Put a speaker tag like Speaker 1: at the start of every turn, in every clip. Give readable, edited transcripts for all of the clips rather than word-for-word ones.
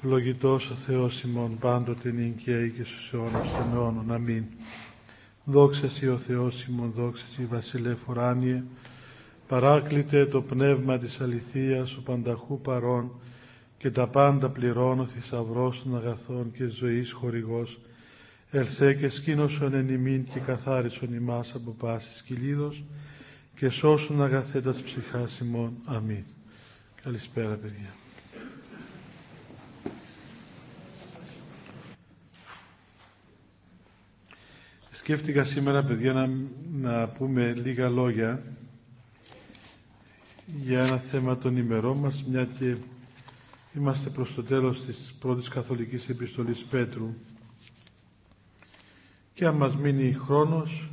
Speaker 1: Ευλογητός ο Θεός ημών πάντοτε νυν και αεί και στους αιώνας των αιώνων. Αμήν. Δόξα Σοι ο Θεός ημών, δόξα Σοι Βασιλεύ ουράνιε, παράκλητε το πνεύμα της αληθείας, ο πανταχού παρών και τα πάντα πληρώνω, ο θησαυρός των αγαθών και ζωής χορηγός, ελθέ και σκήνωσον εν ημίν και καθάρισον ημάς από πάσης κυλίδος και σώσουν αγαθέτας ψυχάς ημών. Αμήν. Καλησπέρα, παιδιά. Σκέφτηκα σήμερα, παιδιά, να πούμε λίγα λόγια για ένα θέμα των ημερών μας, μια και είμαστε προς το τέλος της πρώτης καθολικής επιστολής Πέτρου και αν μας μείνει χρόνος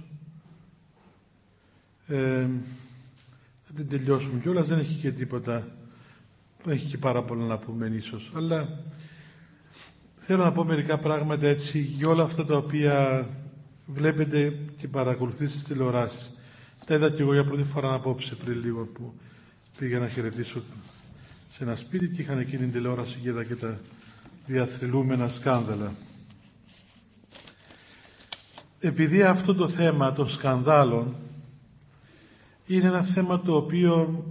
Speaker 1: θα την τελειώσουμε κιόλας. Δεν έχει και τίποτα, δεν έχει και πάρα πολλά να πούμε ίσως, αλλά θέλω να πω μερικά πράγματα έτσι για όλα αυτά τα οποία βλέπετε και παρακολουθείτε στις τηλεοράσεις. Τα είδα και εγώ για πρώτη φορά απόψε, πριν λίγο, που πήγα να χαιρετήσω σε ένα σπίτι και είχαν εκείνη την τηλεόραση και είδα και τα διαθρυλούμενα σκάνδαλα. Επειδή αυτό το θέμα των σκανδάλων είναι ένα θέμα το οποίο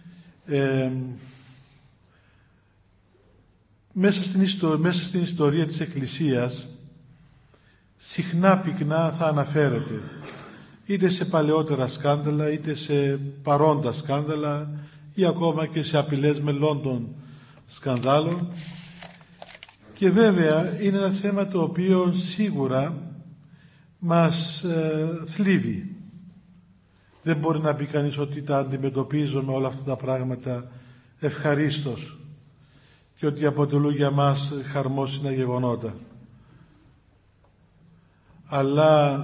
Speaker 1: μέσα στην ιστορία της Εκκλησίας συχνά πυκνά θα αναφέρεται, είτε σε παλαιότερα σκάνδαλα, είτε σε παρόντα σκάνδαλα ή ακόμα και σε απειλές μελών των σκανδάλων. Και βέβαια είναι ένα θέμα το οποίο σίγουρα μας θλίβει. Δεν μπορεί να πει κανείς ότι τα αντιμετωπίζουμε όλα αυτά τα πράγματα ευχαρίστως και ότι αποτελούν για μας χαρμόσυνα γεγονότα. Αλλά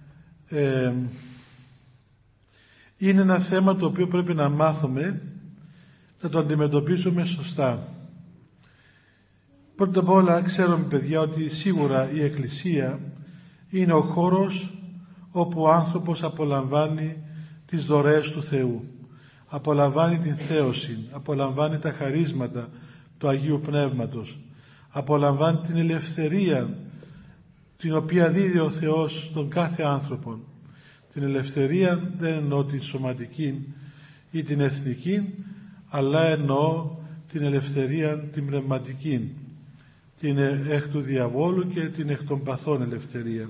Speaker 1: είναι ένα θέμα το οποίο πρέπει να μάθουμε να το αντιμετωπίσουμε σωστά. Πρώτα απ' όλα ξέρουμε, παιδιά, ότι σίγουρα η Εκκλησία είναι ο χώρος όπου ο άνθρωπος απολαμβάνει τις δωρεές του Θεού, απολαμβάνει την θέωση, απολαμβάνει τα χαρίσματα του Αγίου Πνεύματος, απολαμβάνει την ελευθερία την οποία δίδει ο Θεός στον κάθε άνθρωπο. Την ελευθερία δεν εννοώ την σωματική ή την εθνική, αλλά εννοώ την ελευθερία την πνευματική, την εκ του διαβόλου και την εκ των παθών ελευθερία.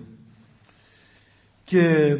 Speaker 1: Και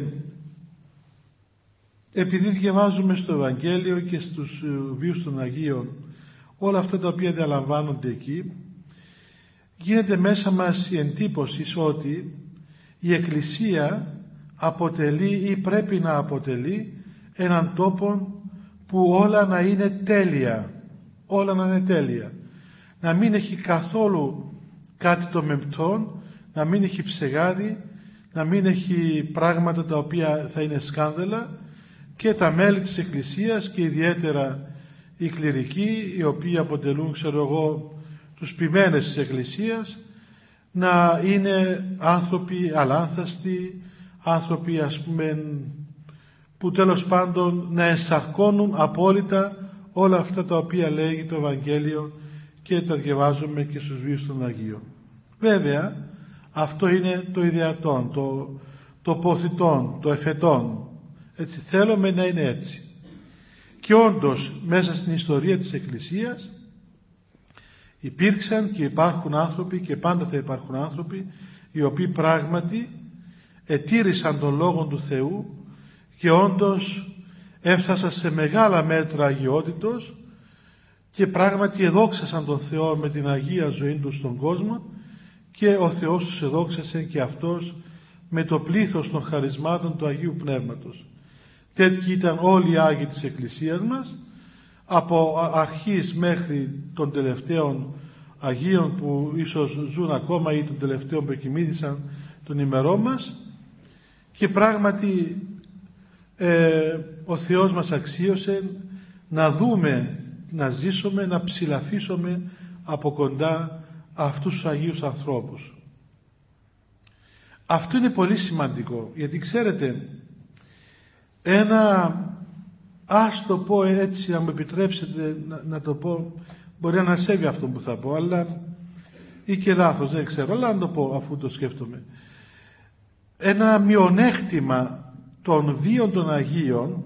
Speaker 1: επειδή διαβάζουμε στο Ευαγγέλιο και στους βίους των Αγίων όλα αυτά τα οποία διαλαμβάνονται εκεί, γίνεται μέσα μας η εντύπωση ότι η Εκκλησία αποτελεί ή πρέπει να αποτελεί έναν τόπο που όλα να είναι τέλεια, όλα να είναι τέλεια, να μην έχει καθόλου κάτι το μεμπτόν, να μην έχει ψεγάδι, να μην έχει πράγματα τα οποία θα είναι σκάνδαλα, και τα μέλη της Εκκλησίας και ιδιαίτερα οι κληρικοί, οι οποίοι αποτελούν, ξέρω εγώ, τους ποιμένες της Εκκλησίας, να είναι άνθρωποι αλάνθαστοι, άνθρωποι, ας πούμε, που τέλος πάντων να ενσαρκώνουν απόλυτα όλα αυτά τα οποία λέγει το Ευαγγέλιο και τα διαβάζουμε και στους βίους των Αγίων. Βέβαια, αυτό είναι το ιδεατόν, το ποθητόν, το εφετόν. Έτσι θέλουμε να είναι έτσι. Και όντως μέσα στην ιστορία της Εκκλησίας υπήρξαν και υπάρχουν άνθρωποι και πάντα θα υπάρχουν άνθρωποι οι οποίοι πράγματι ετήρησαν τον Λόγο του Θεού και όντως έφτασαν σε μεγάλα μέτρα αγιότητος και πράγματι εδόξασαν τον Θεό με την Αγία ζωή του στον κόσμο και ο Θεός τους εδόξασε και αυτός με το πλήθος των χαρισμάτων του Αγίου Πνεύματος. Τέτοιοι ήταν όλοι οι Άγιοι της Εκκλησίας μας, από αρχής μέχρι των τελευταίων Αγίων που ίσως ζουν ακόμα ή των τελευταίων που εκοιμήθησαν των ημερών μας, και πράγματι ο Θεός μας αξίωσε να δούμε, να ζήσουμε, να ψηλαφίσουμε από κοντά αυτούς τους Αγίους ανθρώπους. Αυτό είναι πολύ σημαντικό, γιατί ξέρετε, ας το πω έτσι, να μου επιτρέψετε να το πω, μπορεί να ανασέβει αυτό που θα πω, αλλά ή και λάθος, δεν ξέρω, αλλά να το πω αφού το σκέφτομαι. Ένα μειονέκτημα των βίων των Αγίων,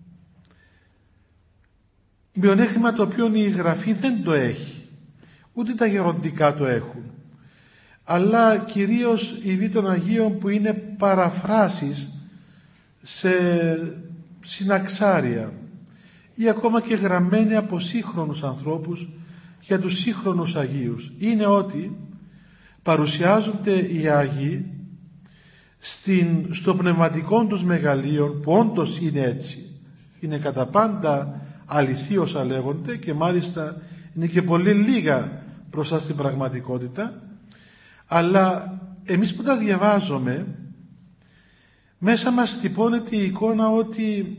Speaker 1: μειονέκτημα το οποίο η Γραφή δεν το έχει, ούτε τα γεροντικά το έχουν, αλλά κυρίως οι βίοι των Αγίων που είναι παραφράσεις σε συναξάρια ή ακόμα και γραμμένοι από σύγχρονους ανθρώπους για τους σύγχρονους Αγίους, είναι ότι παρουσιάζονται οι Άγιοι στο πνευματικό τους μεγαλείο, που όντως είναι έτσι, είναι κατά πάντα αληθή όσα λέγονται και μάλιστα είναι και πολύ λίγα μπροστά στην πραγματικότητα, αλλά εμείς που τα διαβάζουμε μέσα μας τυπώνεται η εικόνα ότι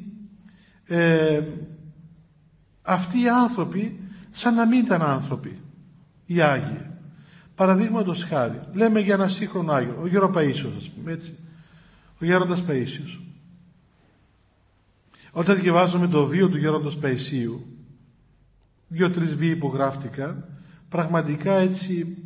Speaker 1: αυτοί οι άνθρωποι σαν να μην ήταν άνθρωποι, οι Άγιοι. Παραδείγματος χάρη, λέμε για ένα σύγχρονο Άγιο, ο Γεροπαΐσιος, ας πούμε, έτσι, ο Γέροντας Παΐσιος. Όταν διαβάζουμε το βίο του Γέροντος Παϊσίου, 2-3 βίοι που γράφτηκαν, πραγματικά έτσι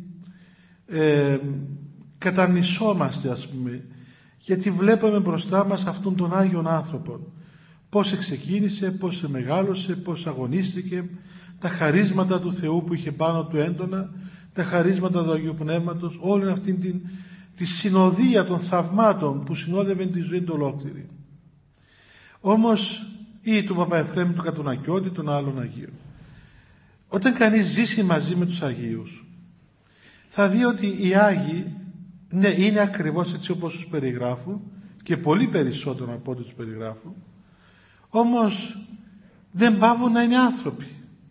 Speaker 1: κατανυσσόμαστε, ας πούμε, γιατί βλέπουμε μπροστά μας αυτόν τον Άγιον άνθρωπο, πώς ξεκίνησε, πώς μεγάλωσε, πώς αγωνίστηκε, τα χαρίσματα του Θεού που είχε πάνω του έντονα, τα χαρίσματα του Αγίου Πνεύματος, όλη αυτή τη συνοδεία των θαυμάτων που συνόδευε τη ζωή του ολόκληρη. Όμως, ή του Παπαεφρέμ του Κατουνακιώτη, των άλλων Αγίων, όταν κανείς ζήσει μαζί με τους Αγίους, θα δει ότι οι Άγιοι, ναι, είναι ακριβώς έτσι όπως τους περιγράφουν και πολύ περισσότερο από ό,τι τους περιγράφουν, όμως δεν πάβουν να είναι άνθρωποι.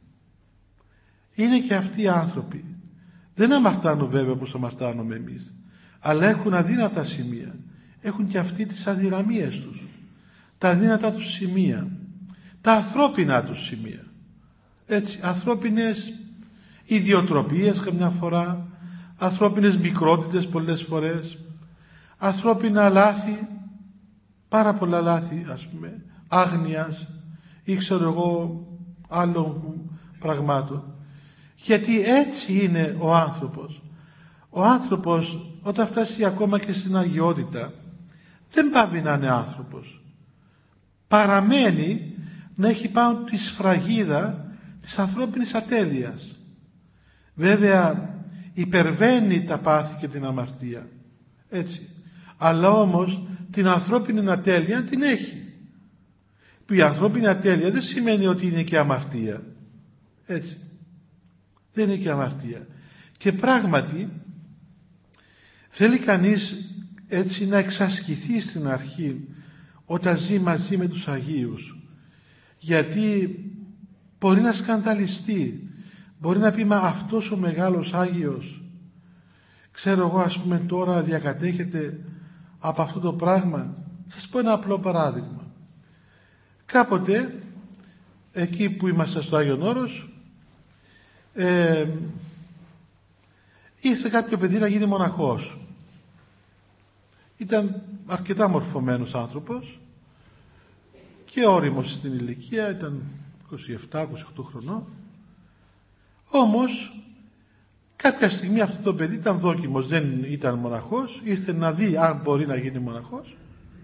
Speaker 1: Είναι και αυτοί οι άνθρωποι. Δεν αμαρτάνουν βέβαια όπως αμαρτάνουμε εμείς, αλλά έχουν αδύνατα σημεία. Έχουν και αυτοί τις αδυναμίες τους, τα αδύνατα τους σημεία, τα ανθρώπινα τους σημεία. Έτσι, ανθρώπινες ιδιοτροπίες καμιά φορά, ανθρώπινες μικρότητες πολλές φορές, ανθρώπινα λάθη, πάρα πολλά λάθη, ας πούμε, άγνοιας ή ξέρω εγώ άλλων πραγμάτων. Γιατί έτσι είναι ο άνθρωπος. Ο άνθρωπος όταν φτάσει ακόμα και στην αγιότητα δεν πάβει να είναι άνθρωπος. Παραμένει να έχει πάνω τη σφραγίδα της ανθρώπινης ατέλειας. Βέβαια υπερβαίνει τα πάθη και την αμαρτία. Έτσι. Αλλά όμως την ανθρώπινη ατέλεια την έχει. Η ανθρώπινη ατέλεια δεν σημαίνει ότι είναι και αμαρτία. Έτσι. Δεν είναι και αμαρτία. Και πράγματι θέλει κανείς έτσι να εξασκηθεί στην αρχή όταν ζει μαζί με τους Αγίους, γιατί μπορεί να σκανδαλιστεί, μπορεί να πει μα αυτός ο μεγάλος Άγιος, ξέρω εγώ ας πούμε τώρα διακατέχεται από αυτό το πράγμα. Σας πω ένα απλό παράδειγμα. Κάποτε εκεί που είμαστε στο Άγιον Όρος, ήρθε κάποιο παιδί να γίνει μοναχός. Ήταν αρκετά μορφωμένος άνθρωπος και όριμος στην ηλικία, ήταν 27-28 χρονών. Όμως κάποια στιγμή αυτό το παιδί ήταν δόκιμος, δεν ήταν μοναχός, ήρθε να δει αν μπορεί να γίνει μοναχός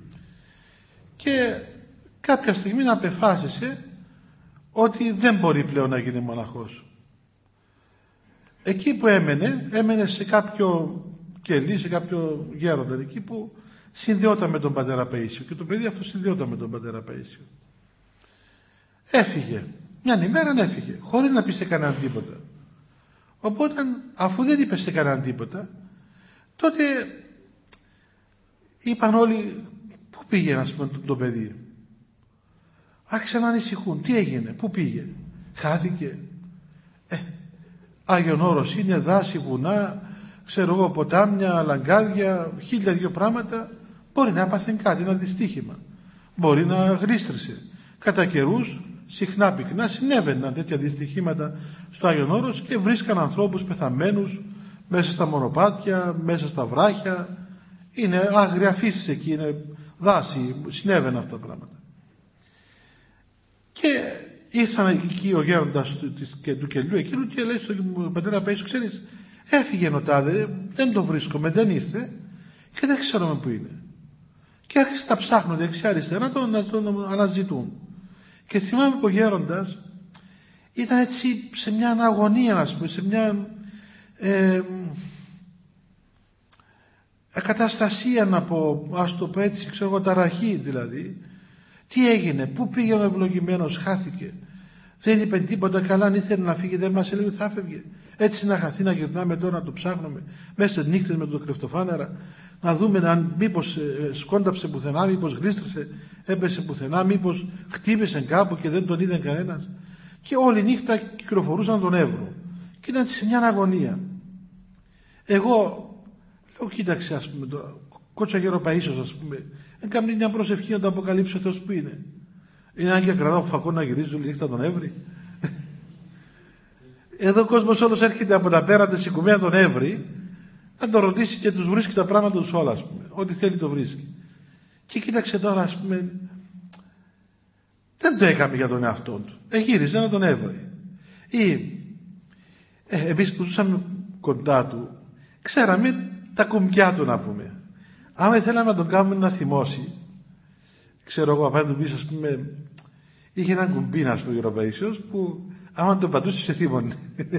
Speaker 1: και κάποια στιγμή να απεφάσισε ότι δεν μπορεί πλέον να γίνει μοναχός. Εκεί που έμενε σε κάποιο κελί, σε κάποιο γέροντα εκεί που συνδυόταν με τον πατέρα Παΐσιο και το παιδί αυτό συνδυόταν με τον πατέρα Παΐσιο. Έφυγε. Μιαν ημέρα έφυγε, χωρίς να πει σε κανέναν τίποτα. Οπότε αφού δεν είπε σε κανέναν τίποτα, τότε είπαν όλοι πού πήγε να πούμε το παιδί. Άρχισαν να ανησυχούν. Τι έγινε, πού πήγε, χάθηκε. Άγιον Όρος είναι δάση, βουνά, ξέρω εγώ ποτάμια, λαγκάδια, 1002 πράγματα. Μπορεί να έπαθε κάτι, ένα δυστύχημα. Μπορεί να γλίστρισε. Κατά καιρούς, συχνά πυκνά, συνέβαιναν τέτοια δυστυχήματα στο Άγιον Όρος και βρίσκαν ανθρώπους πεθαμένους μέσα στα μονοπάτια, μέσα στα βράχια. Είναι άγρια φύση εκεί, είναι δάση, συνέβαιναν αυτά τα πράγματα. Και ήρθαν εκεί ο γέροντας του κελιού εκείνου και λέει στον πατέρα Παΐσιο, ξέρεις, Έφυγε ο τάδε, δεν το βρίσκομαι, δεν ήρθε και δεν ξέρουμε που είναι. Και άρχισε να ψάχνουν δεξιά-αριστερά να τον αναζητούν. Και θυμάμαι που ο γέροντας ήταν έτσι σε μια αγωνία, ας πούμε, σε μια ακαταστασία, να πω, ας το πω έτσι, ξέρω εγώ, ταραχή δηλαδή. Τι έγινε, πού πήγε ο ευλογημένος, χάθηκε. Δεν είπε τίποτα, καλά, αν ήθελε να φύγει, δεν μας έλεγε ότι θα φεύγε. Έτσι να χαθεί, να γυρνάμε τώρα, να το ψάχνουμε μέσα στις νύχτες με το κρεφτοφάναρα, να δούμε αν μήπως σκόνταψε πουθενά, μήπως γλίστρησε, έπεσε πουθενά, μήπως χτύπησε κάπου και δεν τον είδε κανένας. Και όλη νύχτα κυκλοφορούσαν να τον έβρουν. Και ήταν σε μια αγωνία. Εγώ λέω, κοίταξε, ας πούμε, το κότσα γεροπαΐσιος, ας πούμε, έκανε μια προσευχή να το αποκαλύψει ο Θεός που είναι. Είναι αν και κρατάω φακό να γυρίζει όλη νύχτα τον έβρει. Εδώ ο κόσμος όλος έρχεται από τα πέραντα σηκωμένα τον έβρει, να τον ρωτήσει και τους βρίσκει τα πράγματα τους όλα, ας πούμε. Ό,τι θέλει το βρίσκει. Και κοίταξε τώρα, ας πούμε, δεν το έκαμε για τον εαυτό του. Γύριζε να τον έβρει. Ή εμείς που ζούσαμε κοντά του, ξέραμε τα κουμπιά του, να πούμε. Άμα θέλαμε να τον κάνουμε να θυμώσει, ξέρω εγώ, απέναντι του πίσω, ας πούμε, είχε έναν κουμπί, ας πούμε, γεροπαΐσιος, που άμα τον πατούσε σε θύμωνε.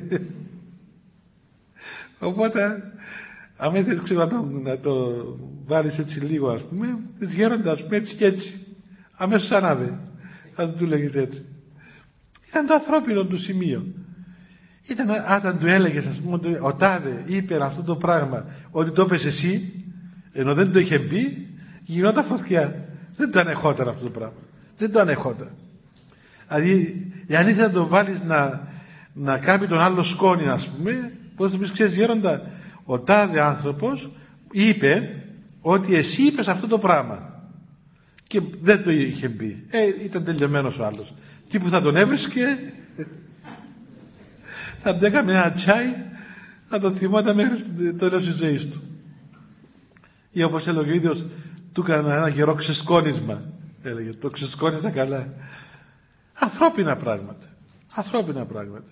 Speaker 1: Οπότε, άμα ήθελες, ξέρω, να το βάλεις έτσι λίγο, ας πούμε, της γέροντα, ας πούμε, έτσι και έτσι. Αμέσως ανάβε, θα του λέγεις έτσι. Ήταν το ανθρώπινο του σημείο. Ήταν, αν του έλεγες, ας πούμε, ότι ο τάδε είπε αυτό το πράγμα, ότι το έπες εσύ, ενώ δεν το είχε πει, γινόταν φωτιά. Δεν το ανεχόταν αυτό το πράγμα. Δεν το ανεχόταν. Δηλαδή, αν ήθελε να το βάλεις να κάνει τον άλλο σκόνη, ας πούμε, πώς το πεις, ξέρεις γέροντα, ο τάδε άνθρωπος είπε ότι εσύ είπες αυτό το πράγμα. Και δεν το είχε πει. Ήταν τελειωμένος ο άλλος. Τι που θα τον έβρισκε, θα του έκαμε ένα τσάι, θα τον θυμόταν μέχρι το τέλος της ζωής του. Ή όπως έλεγε ο ίδιος, του έκανα ένα γερό ξεσκόνισμα. Έλεγε, το ξεσκόνισα καλά. Ανθρώπινα πράγματα. Ανθρώπινα πράγματα.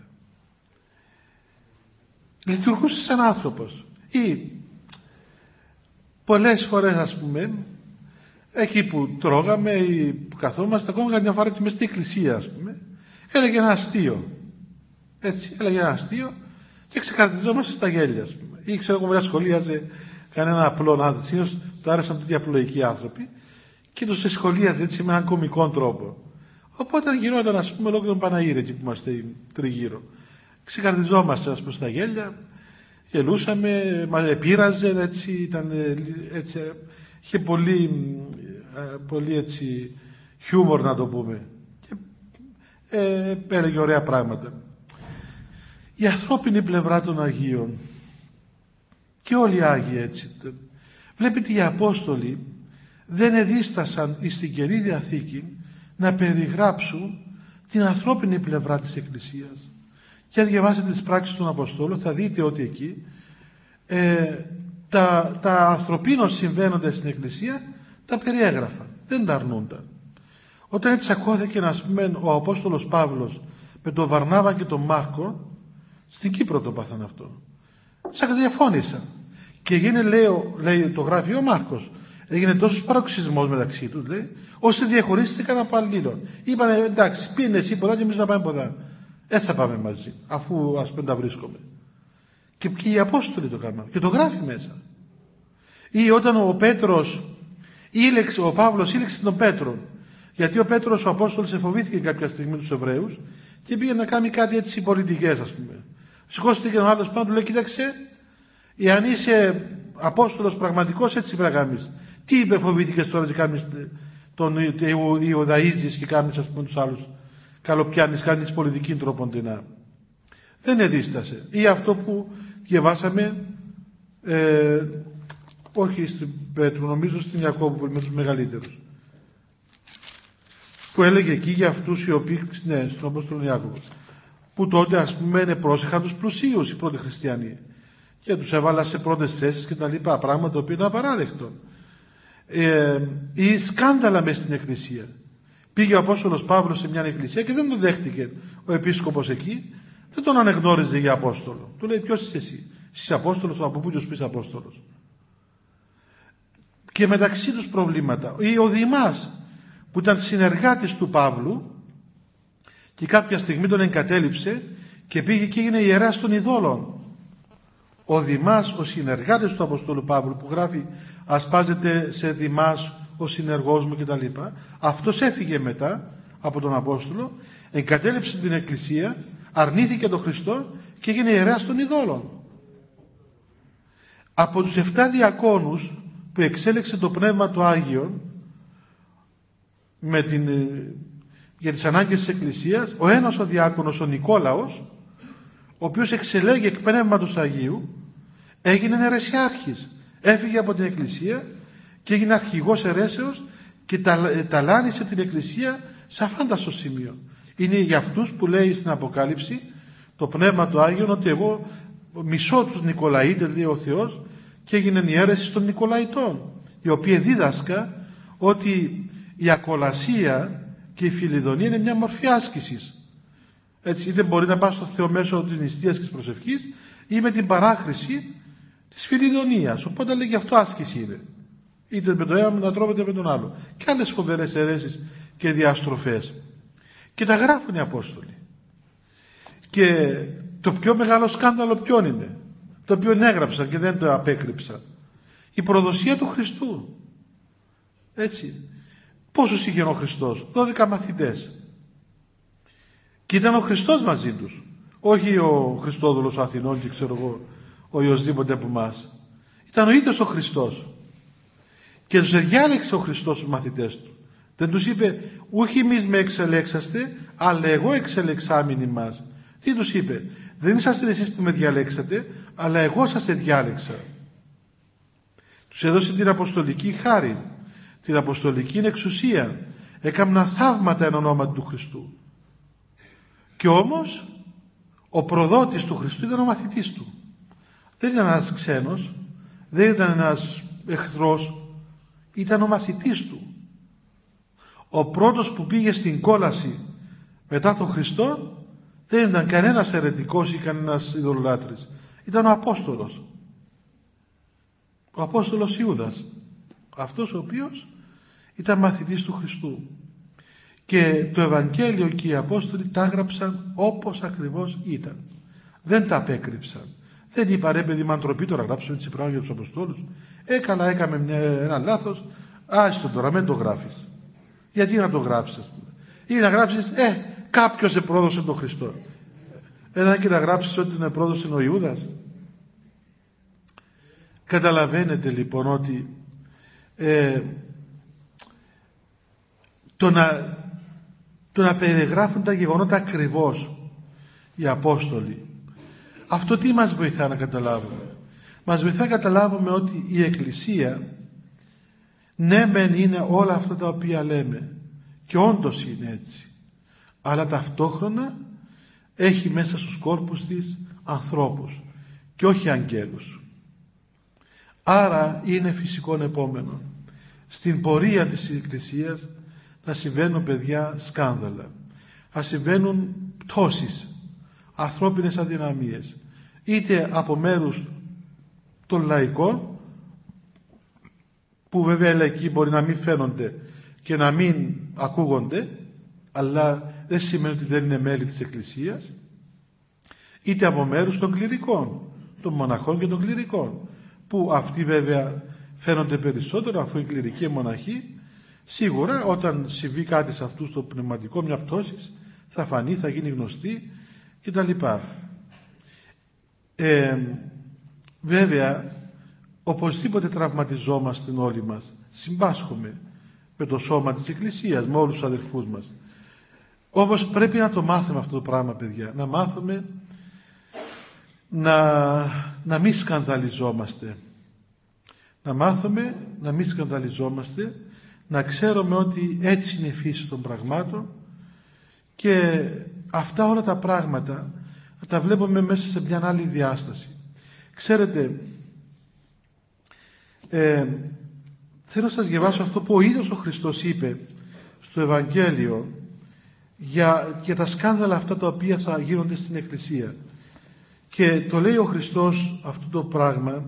Speaker 1: Λειτουργούσε σαν άνθρωπος. Ή πολλές φορές, ας πούμε, εκεί που τρώγαμε ή που καθόμαστε, ακόμα καμιά φορά και μες στην εκκλησία, ας πούμε, έλεγε ένα αστείο. Έτσι, έλεγε ένα αστείο και ξεκαρδιζόμαστε στα γέλια, ας πούμε. Ή ξέρω εγώ, μετά σχολίαζε κανένα απλό άνθρωπο. Συνήθως του άρεσαν τέτοιοι απλοϊκοί άνθρωποι και τους σχολίαζε έτσι με έναν κωμικό τρόπο. Οπότε γινόταν, ας πούμε, ολόκληρο Παναγύρι εκεί που είμαστε τριγύρω. Ξεκαρδιζόμαστε, ας πούμε, στα γέλια, γελούσαμε, μας επήραζε, έτσι, ήταν έτσι, είχε πολύ έτσι χιούμορ, να το πούμε, και έλεγε ωραία πράγματα. Η ανθρώπινη πλευρά των Αγίων και όλοι οι Άγιοι έτσι. Βλέπετε, οι Απόστολοι δεν εδίστασαν στην Καινή Διαθήκη να περιγράψουν την ανθρώπινη πλευρά της Εκκλησίας. Και αν διαβάσετε τις πράξεις των Αποστόλων θα δείτε ότι εκεί τα ανθρωπίνως συμβαίνοντα στην Εκκλησία τα περιέγραφαν, δεν τα αρνούνταν. Όταν έτσι τσακώθηκε, ας πούμε, ο Απόστολος Παύλος με τον Βαρνάβα και τον Μάρκο, στην Κύπρο το πάθαν αυτό, διαφώνησαν και έγινε, λέει, το γράφει ο Μάρκος, έγινε τόσος παροξισμός μεταξύ τους, λέει, όσοι διαχωρίστηκαν από αλλήλων. Είπανε, εντάξει, πήγαινε εσύ ποδά και εμείς να πάμε ποδά. Έτσι θα πάμε μαζί, αφού, ας πούμε, τα βρίσκομαι. Και οι Απόστολοι το κάνουν και το γράφει μέσα. Ή όταν ο Παύλος ήλεξε τον Πέτρο, γιατί ο Πέτρος, ο Απόστολος, εφοβήθηκε κάποια στιγμή τους Εβραίους και πήγε να κάνει κάτι έτσι πολιτικές, ας πούμε. Σηκώστηκε και ο άλλος πάνω, του λέει, κοίταξε, εάν είσαι Απόστολος πραγματικός, έτσι πρέπει να κάνεις. Τι υπεφοβήθηκες τώρα και κάνεις τον Ιουδαΐζεις και κάνεις, ας πούμε, τους άλλους καλοπιάνεις, κάνεις πολιτική τροποντινά. Δεν εδίστασε. Ή αυτό που διαβάσαμε, όχι στην Πέτρου, νομίζω στην Ιακώβου με τους μεγαλύτερους, που έλεγε εκεί για αυτούς οι οποίοι, ναι, στον Απόστολο Ιάκωβο, που τότε, ας πούμε, πρόσεχαν τους πλουσίους οι πρώτοι χριστιανοί και τους έβαλα σε πρώτες θέσεις και τα λοιπά, πράγματα το οποίο είναι απαράδεκτο. Ή σκάνδαλα μες στην Εκκλησία. Πήγε ο Απόστολος Παύλος σε μια εκκλησία και δεν τον δέχτηκε ο επίσκοπος εκεί, δεν τον ανεγνώριζε για Απόστολο. Του λέει, ποιος είσαι εσύ? Στις Απόστολος, από πού τους πεις Απόστολος. Και μεταξύ τους προβλήματα. Ο Δημάς, που ήταν συνεργάτης του Παύλου και κάποια στιγμή τον εγκατέλειψε και πήγε και έγινε ιεράς των ειδόλων. Ο Δημάς, ο συνεργάτης του Αποστόλου Παύλου, που γράφει «Ασπάζεται σε Δημάς ο συνεργός μου» κτλ. Αυτός έφυγε μετά από τον Απόστολο, εγκατέλειψε την Εκκλησία, αρνήθηκε τον Χριστό και έγινε ιεράς των ειδόλων. Από τους 7 διακόνους που εξέλεξε το Πνεύμα του Άγιον για τις ανάγκες της Εκκλησίας, ο ένας ο διάκονος, ο Νικόλαος, ο οποίος εξελέγει εκ Πνεύματος Αγίου, έγινε αιρεσιάρχης. Έφυγε από την Εκκλησία και έγινε αρχηγός αιρέσεως και ταλάνισε την Εκκλησία σε αφάνταστο σημείο. Είναι για αυτούς που λέει στην Αποκάλυψη το Πνεύμα του Άγιον ότι εγώ μισώ τους Νικολαίτες, λέει ο Θεός, και έγινε η αίρεση των Νικολαϊτών, οι οποίοι δίδασκα ότι η ακολασία και η φιλιδονία είναι μια μορφή άσκησης. Έτσι, είτε μπορεί να πάει στο Θεό μέσω της νηστείας και της προσευχής ή με την παράχρηση της φιλιδονίας. Οπότε λέει και αυτό άσκηση είναι. Είτε με το ένα να τρώμεται με τον άλλο. Και άλλες φοβερές αιρέσεις και διαστροφές. Και τα γράφουν οι Απόστολοι. Και το πιο μεγάλο σκάνδαλο ποιον είναι? Το οποίο έγραψαν και δεν το απέκρυψαν. Η προδοσία του Χριστού. Έτσι. Πόσους είχε ο Χριστός? 12 μαθητές. Και ήταν ο Χριστός μαζί τους. Όχι ο Χριστόδουλος Αθηνών και ξέρω εγώ ο οποιοσδήποτε από εμάς. Ήταν ο ίδιος ο Χριστός. Και τους διάλεξε ο Χριστός τους μαθητές του. Δεν τους είπε ούχι εμείς με εξελέξαστε, αλλά εγώ εξελεξάμην ημάς. Τι τους είπε? Δεν είσαστε εσείς που με διαλέξατε, αλλά εγώ σας διάλεξα. Τους έδωσε την αποστολική χάρη, την αποστολική εξουσία. Έκαναν θαύματα εν ονόματι του Χριστού. Και όμως ο προδότης του Χριστού ήταν ο μαθητής του. Δεν ήταν ένας ξένος, δεν ήταν ένας εχθρός, ήταν ο μαθητής του. Ο πρώτος που πήγε στην κόλαση μετά τον Χριστό δεν ήταν κανένας αιρετικός ή κανένας ειδωλολάτρης. Ήταν ο Απόστολος. Ο Απόστολος Ιούδας. Αυτός ο οποίος ήταν μαθητής του Χριστού. Και το Ευαγγέλιο και οι Απόστολοι τα έγραψαν όπως ακριβώς ήταν. Δεν τα απέκρυψαν. Δεν είπα ρε παιδί με αντροπή τώρα γράψουμε έτσι πράγματα για τους Αποστόλους. Καλά έκαμε ένα λάθος. Άστο τώρα, μην το γράφεις. Γιατί να το γράψεις? Ή να γράψεις κάποιος επρόδωσε τον Χριστό. Ένα και να γράψεις ότι τον επρόδωσε ο Ιούδας. Καταλαβαίνετε λοιπόν ότι το να περιγράφουν τα γεγονότα ακριβώς οι Απόστολοι, αυτό τι μας βοηθά να καταλάβουμε? Μας βοηθά να καταλάβουμε ότι η Εκκλησία ναι μεν είναι όλα αυτά τα οποία λέμε και όντως είναι έτσι, αλλά ταυτόχρονα έχει μέσα στους κόρπους της ανθρώπους και όχι αγγέλους. Άρα είναι φυσικό επόμενο στην πορεία της Εκκλησίας να συμβαίνουν παιδιά σκάνδαλα, να συμβαίνουν πτώσεις, ανθρώπινες αδυναμίες, είτε από μέρους των λαϊκών, που βέβαια οι λαϊκοί μπορεί να μην φαίνονται και να μην ακούγονται, αλλά δεν σημαίνει ότι δεν είναι μέλη της Εκκλησίας, είτε από μέρους των κληρικών, των μοναχών και των κληρικών, που αυτοί βέβαια φαίνονται περισσότερο, αφού οι κληρικοί και μοναχοί σίγουρα όταν συμβεί κάτι σε αυτούς το πνευματικό, μια πτώση, θα φανεί, θα γίνει γνωστή κτλ. Βέβαια οπωσδήποτε τραυματιζόμαστε όλοι μας, συμπάσχουμε με το σώμα της Εκκλησίας, με όλους τους αδελφούς μας. Όμως πρέπει να το μάθουμε αυτό το πράγμα, παιδιά, να μάθουμε να μην σκανδαλιζόμαστε, να μάθουμε να μην σκανδαλιζόμαστε, να ξέρουμε ότι έτσι είναι η φύση των πραγμάτων και αυτά όλα τα πράγματα τα βλέπουμε μέσα σε μια άλλη διάσταση. Ξέρετε, θέλω να σας διαβάσω αυτό που ο ίδιος ο Χριστός είπε στο Ευαγγέλιο για τα σκάνδαλα αυτά τα οποία θα γίνονται στην Εκκλησία. Και το λέει ο Χριστός αυτό το πράγμα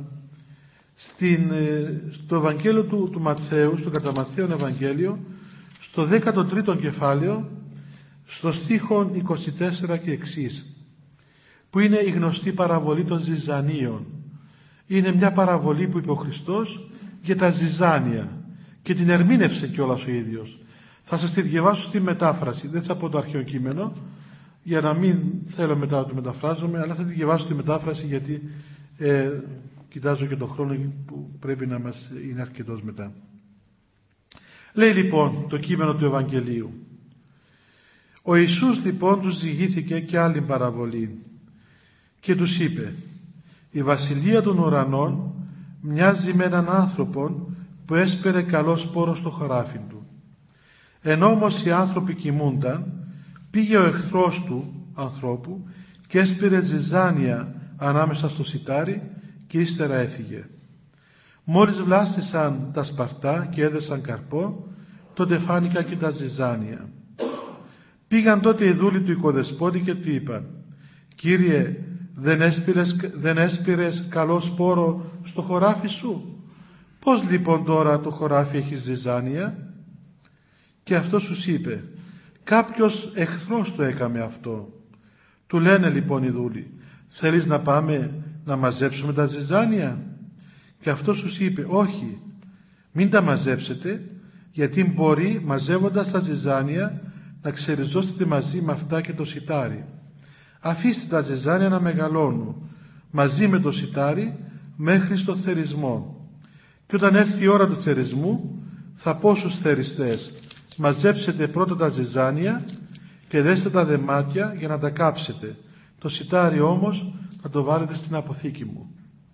Speaker 1: στο Ευαγγέλιο του Ματθαίου, στο κατά Ματθαίον Ευαγγέλιο, στο 13ο κεφάλαιο, στο στίχο 24 και εξής, που είναι η γνωστή παραβολή των ζυζανίων. Είναι μια παραβολή που είπε ο Χριστός για τα ζυζάνια και την ερμήνευσε κιόλας ο ίδιος. Θα σας τη διαβάσω στη μετάφραση, δεν θα πω το αρχαίο κείμενο, για να μην θέλω μετά να το μεταφράζομαι, αλλά θα τη διαβάσω τη μετάφραση, γιατί κοιτάζω και τον χρόνο που πρέπει να μας είναι αρκετός μετά. Λέει λοιπόν το κείμενο του Ευαγγελίου: ο Ιησούς λοιπόν τους διηγήθηκε και άλλη παραβολή και τους είπε: η βασιλεία των ουρανών μοιάζει με έναν άνθρωπον που έσπερε καλό σπόρο στο χωράφι του. Ενώ όμως οι άνθρωποι κοιμούνταν, πήγε ο εχθρός του ανθρώπου και έσπηρε ζυζάνια ανάμεσα στο σιτάρι και ύστερα έφυγε. Μόλις βλάστησαν τα σπαρτά και έδεσαν καρπό, τότε φάνηκαν και τα ζυζάνια. Πήγαν τότε οι δούλοι του οικοδεσπότη και του είπαν: Κύριε, δεν έσπηρες καλό σπόρο στο χωράφι σου? Πώς λοιπόν τώρα το χωράφι έχει ζυζάνια? Και αυτός τους είπε: κάποιος εχθρός το έκαμε αυτό. Του λένε λοιπόν οι δούλοι: θέλεις να πάμε να μαζέψουμε τα ζυζάνια? Και αυτός τους είπε: όχι, μην τα μαζέψετε, γιατί μπορεί μαζεύοντας τα ζυζάνια να ξεριζώσετε μαζί με αυτά και το σιτάρι. Αφήστε τα ζυζάνια να μεγαλώνουν μαζί με το σιτάρι μέχρι στο θερισμό. Και όταν έρθει η ώρα του θερισμού, θα πω στους θεριστές: μαζέψετε πρώτα τα ζυζάνια και δέστε τα δεμάτια για να τα κάψετε. Το σιτάρι όμως θα το βάλετε στην αποθήκη μου.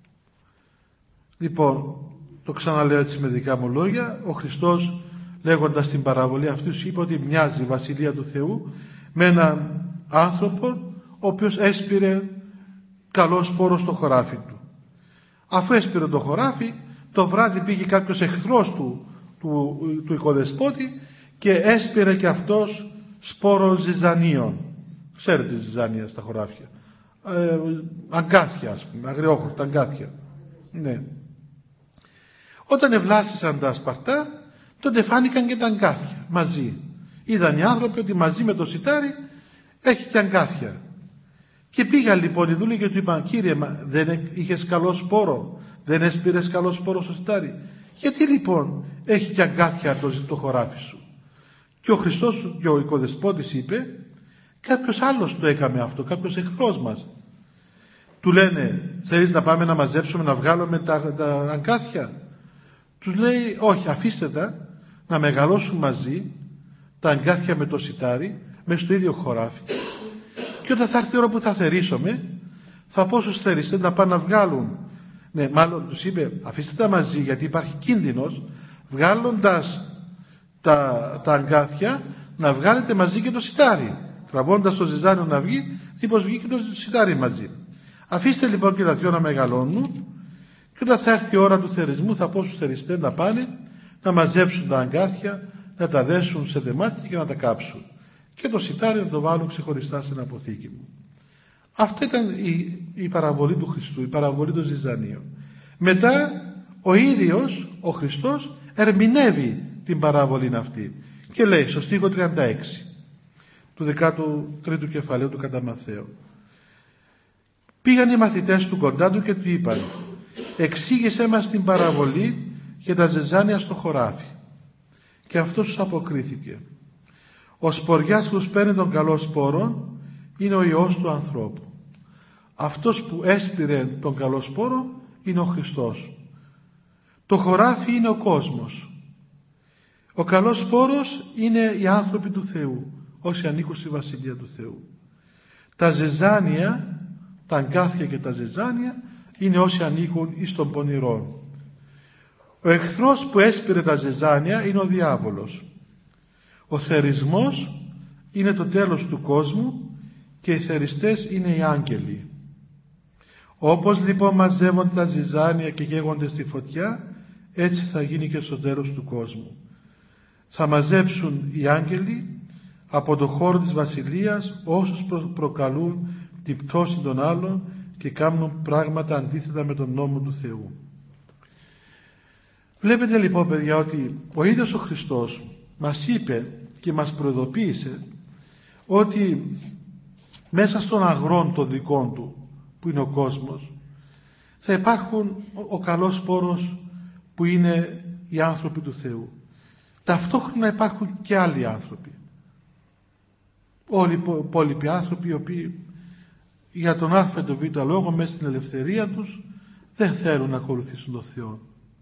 Speaker 1: Λοιπόν, το ξαναλέω έτσι με δικά μου λόγια. Ο Χριστός, λέγοντας την παραβολή αυτή, σου είπε ότι μοιάζει η Βασιλεία του Θεού με έναν άνθρωπο ο οποίος έσπηρε καλό σπόρο στο χωράφι του. Αφού έσπηρε το χωράφι, το βράδυ πήγε κάποιος εχθρός του οικοδεσπότη και έσπηρε και αυτός σπόρο ζυζανίων. Ξέρετε ζυζάνια στα χωράφια. Αγκάθια, ας πούμε, αγριόχορτα αγκάθια. Ναι. Όταν ευλάστησαν τα σπαρτά, τότε φάνηκαν και τα αγκάθια μαζί. Είδαν οι άνθρωποι ότι μαζί με το σιτάρι έχει και αγκάθια. Και πήγαν λοιπόν οι δούλοι και του είπαν: Κύριε, δεν είχες καλό σπόρο? Δεν έσπηρες καλό σπόρο στο σιτάρι? Γιατί λοιπόν έχει και αγκάθια το χωράφι σου? Και ο Χριστός και ο οικοδεσπότης είπε: κάποιος άλλος το έκαμε αυτό, κάποιος εχθρός μας. Του λένε: θέλεις να πάμε να μαζέψουμε, να βγάλουμε τα αγκάθια? Τους λέει: όχι, αφήστε τα να μεγαλώσουν μαζί τα αγκάθια με το σιτάρι μέσα στο ίδιο χωράφι, και όταν θα έρθει η ώρα που θα θερήσουμε, θα πω στους θεριστές να πάνε να βγάλουν. Ναι, μάλλον τους είπε: αφήστε τα μαζί, γιατί υπάρχει κίνδυνος βγάλοντας τα αγκάθια να βγάλετε μαζί και το σιτάρι. Τραβώντας το ζυζάνιο να βγει, μήπως βγει και το σιτάρι μαζί. Αφήστε λοιπόν και τα δυο να μεγαλώνουν, και όταν θα έρθει η ώρα του θερισμού, θα πω στους θεριστές να πάνε να μαζέψουν τα αγκάθια, να τα δέσουν σε δεμάτια και να τα κάψουν. Και το σιτάρι να το βάλουν ξεχωριστά στην αποθήκη μου. Αυτή ήταν η παραβολή του Χριστού, η παραβολή των ζυζανίων. Μετά ο ίδιος ο Χριστός ερμηνεύει την παραβολή αυτή και λέει στο στίχο 36 του 13ου κεφαλαίου του κατά Ματθαίου: πήγαν οι μαθητές του κοντά του και του είπαν: εξήγησέ μας την παραβολή για τα ζυζάνια στο χωράφι. Και αυτός τους αποκρίθηκε: ο σποριάς που παίρνει τον καλό σπόρο είναι ο Υιός του ανθρώπου. Αυτός που έσπηρε τον καλό σπόρο είναι ο Χριστός. Το χωράφι είναι ο κόσμος. Ο καλός σπόρος είναι οι άνθρωποι του Θεού, όσοι ανήκουν στη Βασιλεία του Θεού. Τα ζυζάνια, τα αγκάθια και τα ζυζάνια είναι όσοι ανήκουν εις των πονηρών. Ο εχθρός που έσπηρε τα ζυζάνια είναι ο διάβολος. Ο θερισμός είναι το τέλος του κόσμου και οι θεριστές είναι οι άγγελοι. Όπως λοιπόν μαζεύονται τα ζυζάνια και καίγονται στη φωτιά, έτσι θα γίνει και στο τέλος του κόσμου. Θα μαζέψουν οι άγγελοι από το χώρο της βασιλείας όσους προκαλούν την πτώση των άλλων και κάνουν πράγματα αντίθετα με τον νόμο του Θεού. Βλέπετε λοιπόν, παιδιά, ότι ο ίδιος ο Χριστός μας είπε και μας προειδοποίησε ότι μέσα στον αγρόν το δικό του, που είναι ο κόσμος, θα υπάρχουν ο καλός πόρος που είναι οι άνθρωποι του Θεού. Ταυτόχρονα υπάρχουν και άλλοι άνθρωποι. Όλοι οι υπόλοιποι άνθρωποι, οι οποίοι για τον α ή τον β λόγο μέσα στην ελευθερία τους δεν θέλουν να ακολουθήσουν τον Θεό.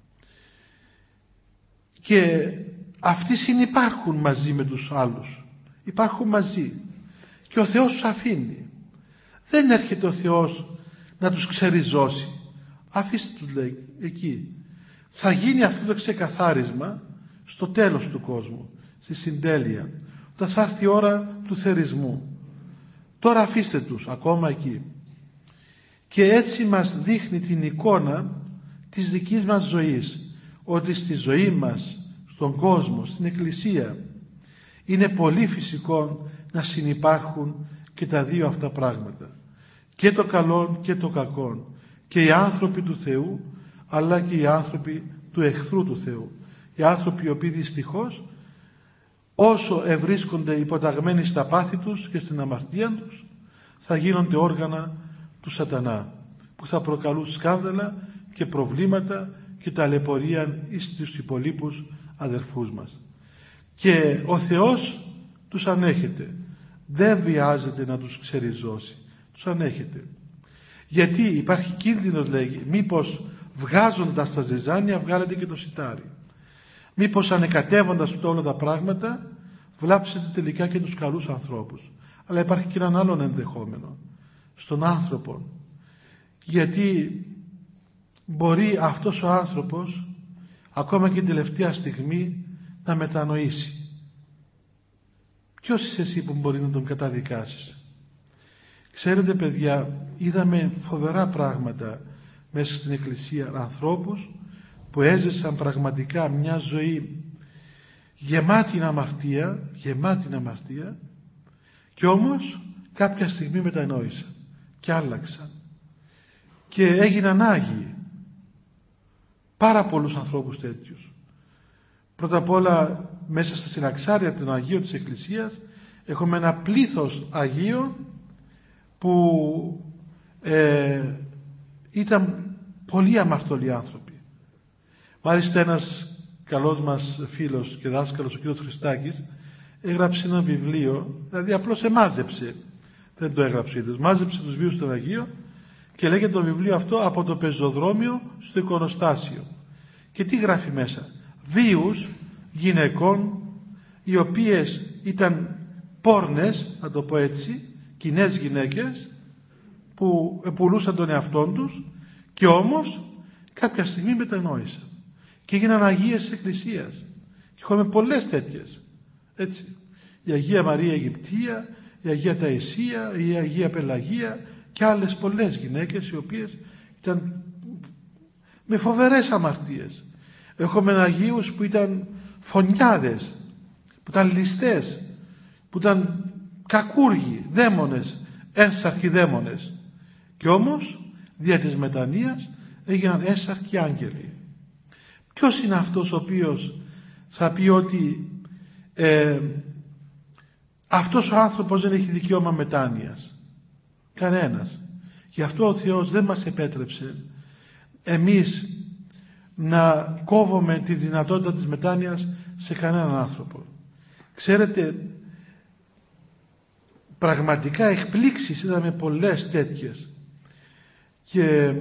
Speaker 1: Και αυτοί συνυπάρχουν μαζί με τους άλλους. Υπάρχουν μαζί. Και ο Θεός τους αφήνει. Δεν έρχεται ο Θεός να τους ξεριζώσει. Αφήστε τους, λέει, εκεί. Θα γίνει αυτό το ξεκαθάρισμα στο τέλος του κόσμου, στη συντέλεια, όταν θα έρθει η ώρα του θερισμού. Τώρα αφήστε τους ακόμα εκεί. Και έτσι μας δείχνει την εικόνα της δικής μας ζωής, ότι στη ζωή μας, στον κόσμο, στην Εκκλησία, είναι πολύ φυσικό να συνυπάρχουν και τα δύο αυτά πράγματα, και το καλό και το κακό, και οι άνθρωποι του Θεού αλλά και οι άνθρωποι του εχθρού του Θεού, οι άνθρωποι οι οποίοι δυστυχώς όσο ευρίσκονται υποταγμένοι στα πάθη τους και στην αμαρτία τους, θα γίνονται όργανα του σατανά, που θα προκαλούν σκάνδαλα και προβλήματα και ταλαιπωρία στους υπολείπους αδερφούς μας. Και ο Θεός τους ανέχεται, δεν βιάζεται να τους ξεριζώσει, τους ανέχεται. Γιατί υπάρχει κίνδυνος, λέγει, μήπως βγάζοντας τα ζυζάνια βγάλετε και το σιτάρι, μήπως ανεκατεύοντας όλα τα πράγματα βλάψετε τελικά και τους καλούς ανθρώπους. Αλλά υπάρχει και έναν άλλον ενδεχόμενο στον άνθρωπο, γιατί μπορεί αυτός ο άνθρωπος ακόμα και την τελευταία στιγμή να μετανοήσει. Ποιος είσαι εσύ που μπορεί να τον καταδικάσεις? Ξέρετε, παιδιά, είδαμε φοβερά πράγματα μέσα στην Εκκλησία, ανθρώπους που έζησαν πραγματικά μια ζωή γεμάτη αμαρτία, και όμως κάποια στιγμή μετανόησαν και άλλαξαν και έγιναν Άγιοι. Πάρα πολλούς ανθρώπους τέτοιους. Πρώτα απ' όλα μέσα στα συναξάρια των Αγίων της Εκκλησίας έχουμε ένα πλήθος Αγίων που ήταν πολύ αμαρτωλοί άνθρωποι. Μάλιστα ένας καλός μας φίλος και δάσκαλος, ο κ. Χριστάκης, έγραψε ένα βιβλίο, δηλαδή απλώς εμάζεψε, δεν το έγραψε ίδιος, μάζεψε τους βίους των Αγίων και λέγεται το βιβλίο αυτό «Από το πεζοδρόμιο στο εικονοστάσιο». Και τι γράφει μέσα? Βίους γυναικών οι οποίες ήταν πόρνες, να το πω έτσι, κοινές γυναίκες που πουλούσαν τον εαυτόν τους και όμως κάποια στιγμή μετανόησαν και έγιναν Αγίες της Εκκλησίας. Και έχουμε πολλές τέτοιες, έτσι. Η Αγία Μαρία Αιγυπτία, η Αγία Ταϊσία, η Αγία Πελαγία και άλλες πολλές γυναίκες οι οποίες ήταν με φοβερές αμαρτίες. Έχουμε Αγίους που ήταν φωνιάδες, που ήταν ληστές, που ήταν κακούργοι, δαίμονες, ένσαρκοι δαίμονες, και όμως δια της μετανοίας έγιναν ένσαρκοι άγγελοι. Ποιος είναι αυτός ο οποίος θα πει ότι αυτός ο άνθρωπος δεν έχει δικαίωμα μετάνοιας? Κανένας. Γι' αυτό ο Θεός δεν μας επέτρεψε εμείς να κόβουμε τη δυνατότητα της μετάνοιας σε κανέναν άνθρωπο. Ξέρετε, πραγματικά εκπλήξεις είδαμε πολλές τέτοιες, και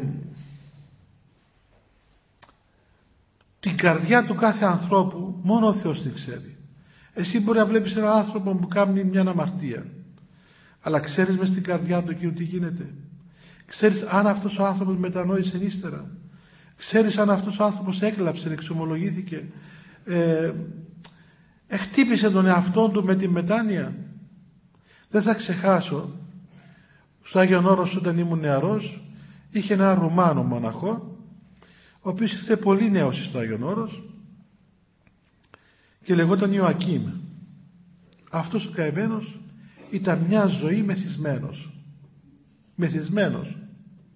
Speaker 1: την καρδιά του κάθε ανθρώπου μόνο ο Θεός την ξέρει. Εσύ μπορεί να βλέπεις έναν άνθρωπο που κάνει μια αμαρτία, αλλά ξέρεις μες στην καρδιά του εκείνου τι γίνεται? Ξέρεις αν αυτός ο άνθρωπος μετανόησε ύστερα? Ξέρεις αν αυτός ο άνθρωπος έκλαψε, εξομολογήθηκε, χτύπησε τον εαυτό του με τη μετάνοια? Δεν θα ξεχάσω, στο Άγιον Όρος όταν ήμουν νεαρός, είχε ένα Ρουμάνο μοναχό, ο οποίος ήρθε πολύ νέος στο Άγιον Όρος και λεγόταν Ιωακήμ. Αυτός ο καημένος ήταν μια ζωή μεθυσμένος.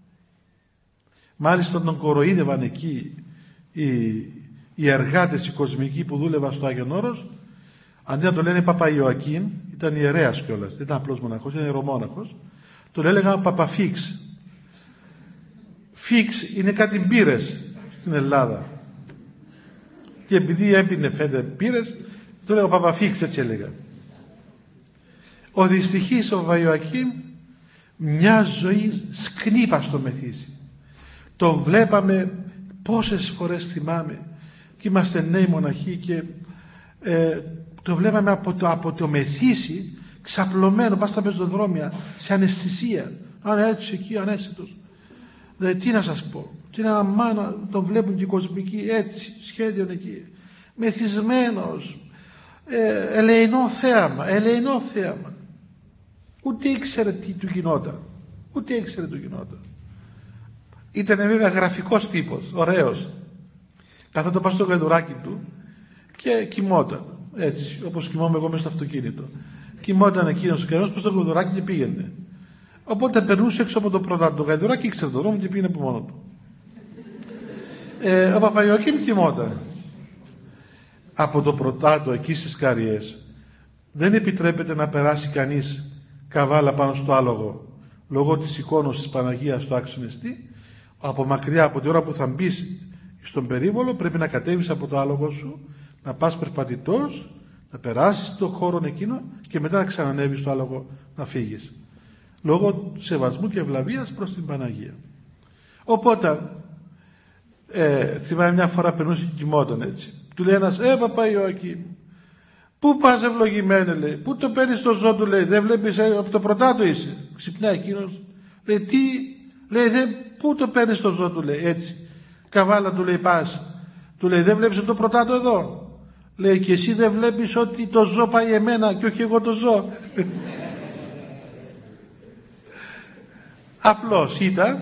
Speaker 1: Μάλιστα τον κοροϊδεύαν εκεί οι εργάτες, οι κοσμικοί που δούλευαν στο Άγιον Όρος, αντί να το λένε Παπαϊωακήν, ήταν ιερέας κιόλας, δεν ήταν απλός μοναχός, ήταν ιερομόναχος, τον έλεγαν Παπαφίξ. Φίξ είναι κάτι μπύρες στην Ελλάδα. Και επειδή έπινε φέτε μπύρες, το έλεγα Παπαφίξ, έτσι έλεγα. Ο δυστυχής ο Παπαϊωακήν μια ζωή σκνήπα στο μεθύσι. Το βλέπαμε πόσες φορές, θυμάμαι, και είμαστε νέοι μοναχοί και το βλέπαμε από το μεθύσι ξαπλωμένο πας στα πεζοδρόμια σε αναισθησία, αν έτσι εκεί ανέστητος. Δηλαδή τι να σας πω, τι να μάνα τον βλέπουν και οι κοσμικοί έτσι σχέδιον εκεί, μεθυσμένος, ελεεινό θέαμα. Ούτε ήξερε τι του γινόταν. Ήταν βέβαια γραφικός τύπος, ωραίος. Καθόταν πάνω στο γαϊδουράκι του και κοιμόταν. Έτσι, όπως κοιμόμαι εγώ μέσα στο αυτοκίνητο. Κοιμόταν εκείνος ο καιρός, πάνω στο γαϊδουράκι και πήγαινε. Οπότε περνούσε έξω από το πρωτάτο. Το γαϊδουράκι ήξερε τον δρόμο και πήγαινε από μόνο του. Ο Παπαϊωακήν κοιμόταν. Από το πρωτάτο εκεί στις Καριές δεν επιτρέπεται να περάσει κανείς καβάλα πάνω στο άλογο λόγω της εικόνος της Παναγίας στο άξιο νηστή. Από μακριά, από την ώρα που θα μπει στον περίβολο, πρέπει να κατέβεις από το άλογο σου, να πας περπατητός, να περάσεις το χώρο εκείνο και μετά να ξανανεύεις στο άλογο να φύγεις. Λόγω σεβασμού και ευλαβίας προς την Παναγία. Οπότε, θυμάμαι μια φορά περνούσε και κοιμόταν έτσι. Του λέει ένας, Παπαϊωακήν, πού πας ευλογημένε, λέει, πού το παίρνεις το ζώο, του λέει, δεν βλέπεις από το πρωτάτο είσαι. Ξυπνάει εκείνος, λέει, τι, λέει, πού το παίρνεις το ζώο, του λέει, έτσι. Καβάλα, του λέει, πας. Του λέει, δεν βλέπεις το πρωτάτο εδώ. Λέει, και εσύ δεν βλέπεις ότι το ζώο πάει εμένα και όχι εγώ το ζώο. Απλός ήταν,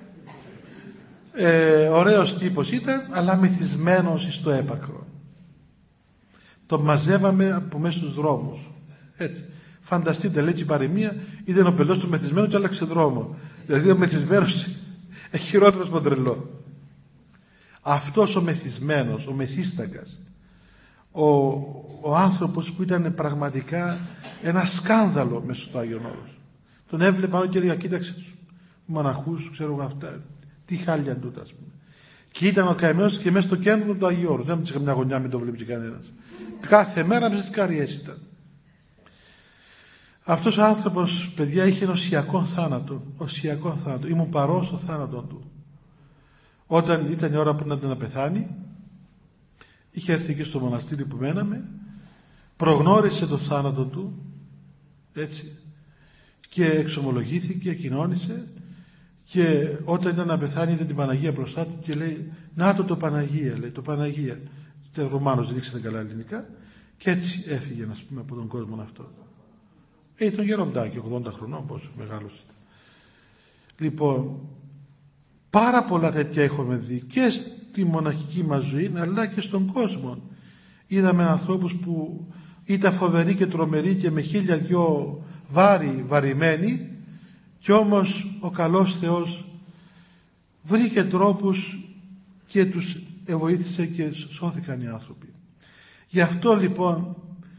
Speaker 1: ωραίος τύπος ήταν, αλλά μεθυσμένος στο έπακρο. Τον μαζεύαμε από μέσα στους δρόμους. Έτσι. Φανταστείτε, λέει και η παροιμία, είδε ο πελός του μεθυσμένου και άλλαξε δρόμο. Δηλαδή ο μεθυσμένος χειρότερος από τον τρελό. Αυτός ο μεθυσμένος, ο μεθύστακας, ο άνθρωπος που ήταν πραγματικά ένα σκάνδαλο μέσα στο Άγιον Όρος. Τον έβλεπα και έλεγα, κοίταξε τους μοναχούς, ξέρω εγώ αυτά, τι χάλια τούτα, ας πούμε. Και ήταν ο καημένος και μέσα στο κέντρο του Αγίου Όρους. Δεν μου είχα μια γωνιά, μην το βλέπει κανένας. Κάθε μέρα μέσα στις Καριές ήταν. Αυτός ο άνθρωπος, παιδιά, είχε οσιακό θάνατο. Ήμουν παρός στο θάνατο του. Όταν ήταν η ώρα που να πεθάνει, είχε έρθει εκεί στο μοναστήρι που μέναμε, προγνώρισε το θάνατο του, έτσι, και εξομολογήθηκε, κοινώνησε, και όταν ήταν να πεθάνει είδε την Παναγία μπροστά του και λέει, να το Παναγία, λέει, το Παναγία. Ήταν Ρωμάνος, δεν ήξερε καλά ελληνικά, και έτσι έφυγε, να πούμε, από τον κόσμο αυτό. Ήταν γεροντάκι, 80 χρονών, πόσο μεγάλος ήταν. Λοιπόν, πάρα πολλά τέτοια έχουμε δει και στη μοναχική μας ζωή, αλλά και στον κόσμο. Είδαμε ανθρώπους που ήταν φοβεροί και τρομεροί και με 1002 βαρημένοι, κι όμως ο καλός Θεός βρήκε τρόπους και τους βοήθησε και σώθηκαν οι άνθρωποι. Γι' αυτό λοιπόν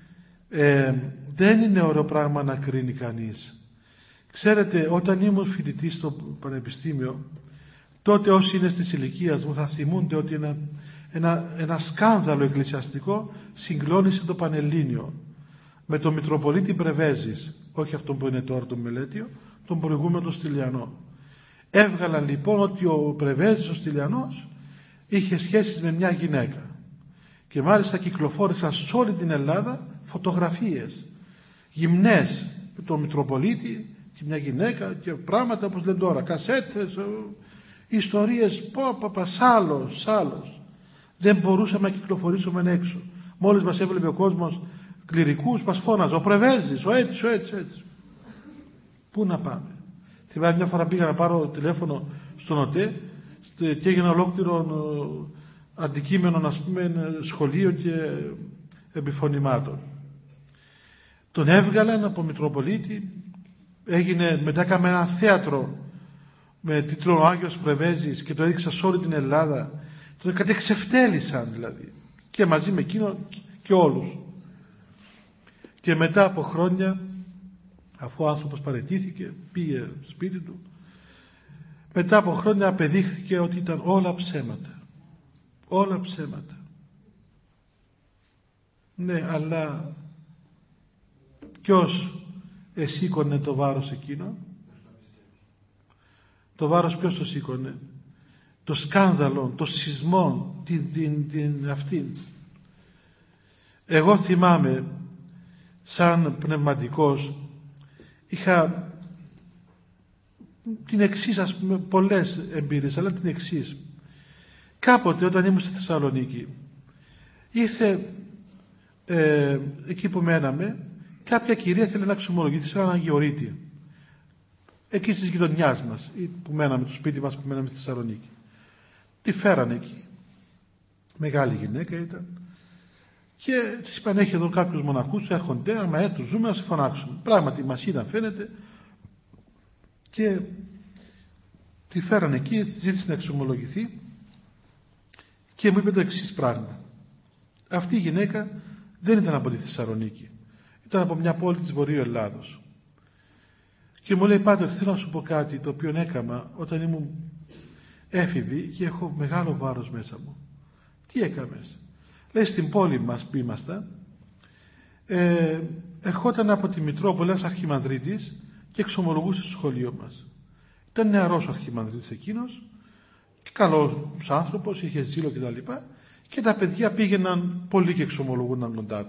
Speaker 1: δεν είναι ωραίο πράγμα να κρίνει κανείς. Ξέρετε, όταν ήμουν φοιτητής στο πανεπιστήμιο, τότε όσοι είναι της ηλικίας μου θα θυμούνται ότι ένα σκάνδαλο εκκλησιαστικό συγκλώνησε το Πανελλήνιο με τον Μητροπολίτη Πρεβέζης, όχι αυτόν που είναι τώρα τον Μελέτιο, τον προηγούμενο Στυλιανό. Έβγαλαν λοιπόν ότι ο Πρεβέζης ο Στυλιανός είχε σχέσεις με μια γυναίκα και μάλιστα κυκλοφόρησαν σε όλη την Ελλάδα φωτογραφίες γυμνές με τον Μητροπολίτη και μια γυναίκα και πράγματα όπως λένε τώρα, κασέτες, ιστορίες, σάλος. Δεν μπορούσαμε να κυκλοφορήσουμε έξω. Μόλις μας έβλεπε ο κόσμος κληρικούς, μας φώναζε ο Πρεβέζης, ο έτσι. Πού να πάμε. Θυμάμαι μια φορά πήγα να πάρω τηλέφωνο στον ΟΤΕ και έγινε ολόκληρο αντικείμενο, να πούμε, σχολείο και επιφωνημάτων. Τον έβγαλαν από Μητροπολίτη, μετά έκαμε ένα θέατρο με τίτλο ο Άγιος Πρεβέζης και το έδειξα σε όλη την Ελλάδα. Τον κατεξευτέλισαν δηλαδή. Και μαζί με εκείνον και όλους. Και μετά από χρόνια, αφού ο άνθρωπος παραιτήθηκε, πήγε σπίτι του, μετά από χρόνια απεδείχθηκε ότι ήταν όλα ψέματα. Όλα ψέματα. Ναι, αλλά ποιος εσήκωνε το βάρος εκείνο? Το βάρος ποιος το σήκωνε? Το σκάνδαλο, το σεισμό, την αυτήν. Εγώ θυμάμαι, σαν πνευματικός, είχα την εξής, ας πούμε, πολλές εμπειρίες, αλλά την εξής. Κάποτε όταν ήμουν στη Θεσσαλονίκη, ήρθε εκεί που μέναμε, κάποια κυρία θέλει να εξομολογηθεί σε έναν Αγιορείτη, εκεί της γειτονιάς μας, που μέναμε, το σπίτι μας που μέναμε στη Θεσσαλονίκη. Τη φέρανε εκεί, μεγάλη γυναίκα ήταν, και της είπαν: έχει εδώ κάποιους μοναχούς, έρχονται, άμα τους ζούμε να σε φωνάξουν. Πράγματι μας είδαν, φαίνεται, και τη φέρανε εκεί, ζήτησε να εξομολογηθεί και μου είπε το εξής πράγμα. Αυτή η γυναίκα δεν ήταν από τη Θεσσαλονίκη, ήταν από μια πόλη της Βορείου Ελλάδος, και μου λέει: Πάτερ, θέλω να σου πω κάτι το οποίο έκανα όταν ήμουν έφηβη και έχω μεγάλο βάρος μέσα μου. Τι έκαμες? Λέει: στην πόλη μας που ήμασταν, ερχόταν από τη Μητρόπολη ένας αρχιμανδρίτης και εξομολογούσε στο σχολείο μας. Ήταν νεαρός ο αρχιμανδρίτης εκείνος, καλός άνθρωπος, είχε ζήλο κτλ. Και τα παιδιά πήγαιναν πολύ και εξομολογούνταν κοντά του.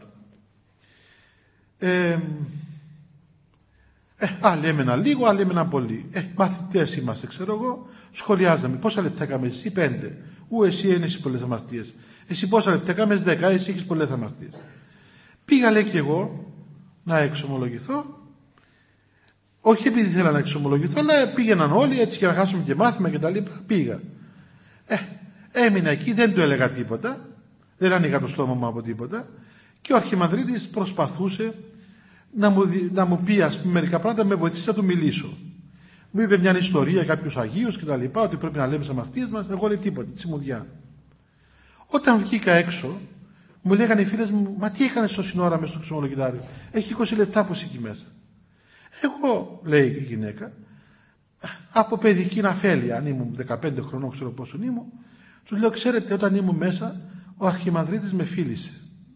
Speaker 1: Άλλοι έμεναν λίγο, άλλοι έμεναν πολύ. Μαθητές είμαστε, ξέρω εγώ, σχολιάζαμε. Πόσα λεπτά έκαμε εσύ? 5. Εσύ έχεις πολλές αμαρτίες. Εσύ πόσα λεπτά έκαμε? 10. Εσύ έχεις πολλές αμαρτίες. Πήγα, λέει, και εγώ να εξομολογηθώ. Όχι επειδή ήθελα να εξομολογηθώ, αλλά πήγαιναν όλοι έτσι και να χάσουμε και μάθημα και τα λοιπά. Πήγα. Έμεινα εκεί, δεν του έλεγα τίποτα. Δεν άνοιγα το στόμα μου από τίποτα. Και ο αρχιμανδρίτης προσπαθούσε να μου πει, ας πούμε, μερικά πράγματα, με βοηθήσει να του μιλήσω. Μου είπε μια ιστορία, κάποιους Αγίους και τα λοιπά, ότι πρέπει να λέμε τις αμαρτίες μας. Εγώ, λέει, τίποτα, τσιμουδιά. Όταν βγήκα έξω, μου λέγανε οι φίλες μου: μα τι έκανες τόση ώρα μέσα στο ξεμολογητάριο? Έχει 20 λεπτά που είσαι εκεί μέσα. Εγώ, λέει η γυναίκα, από παιδική αφέλεια, αν ήμουν 15 χρονών, ξέρω πόσο ήμουν, του λέω: ξέρετε, όταν ήμουν μέσα, ο αρχιμανδρίτης με φίλησε.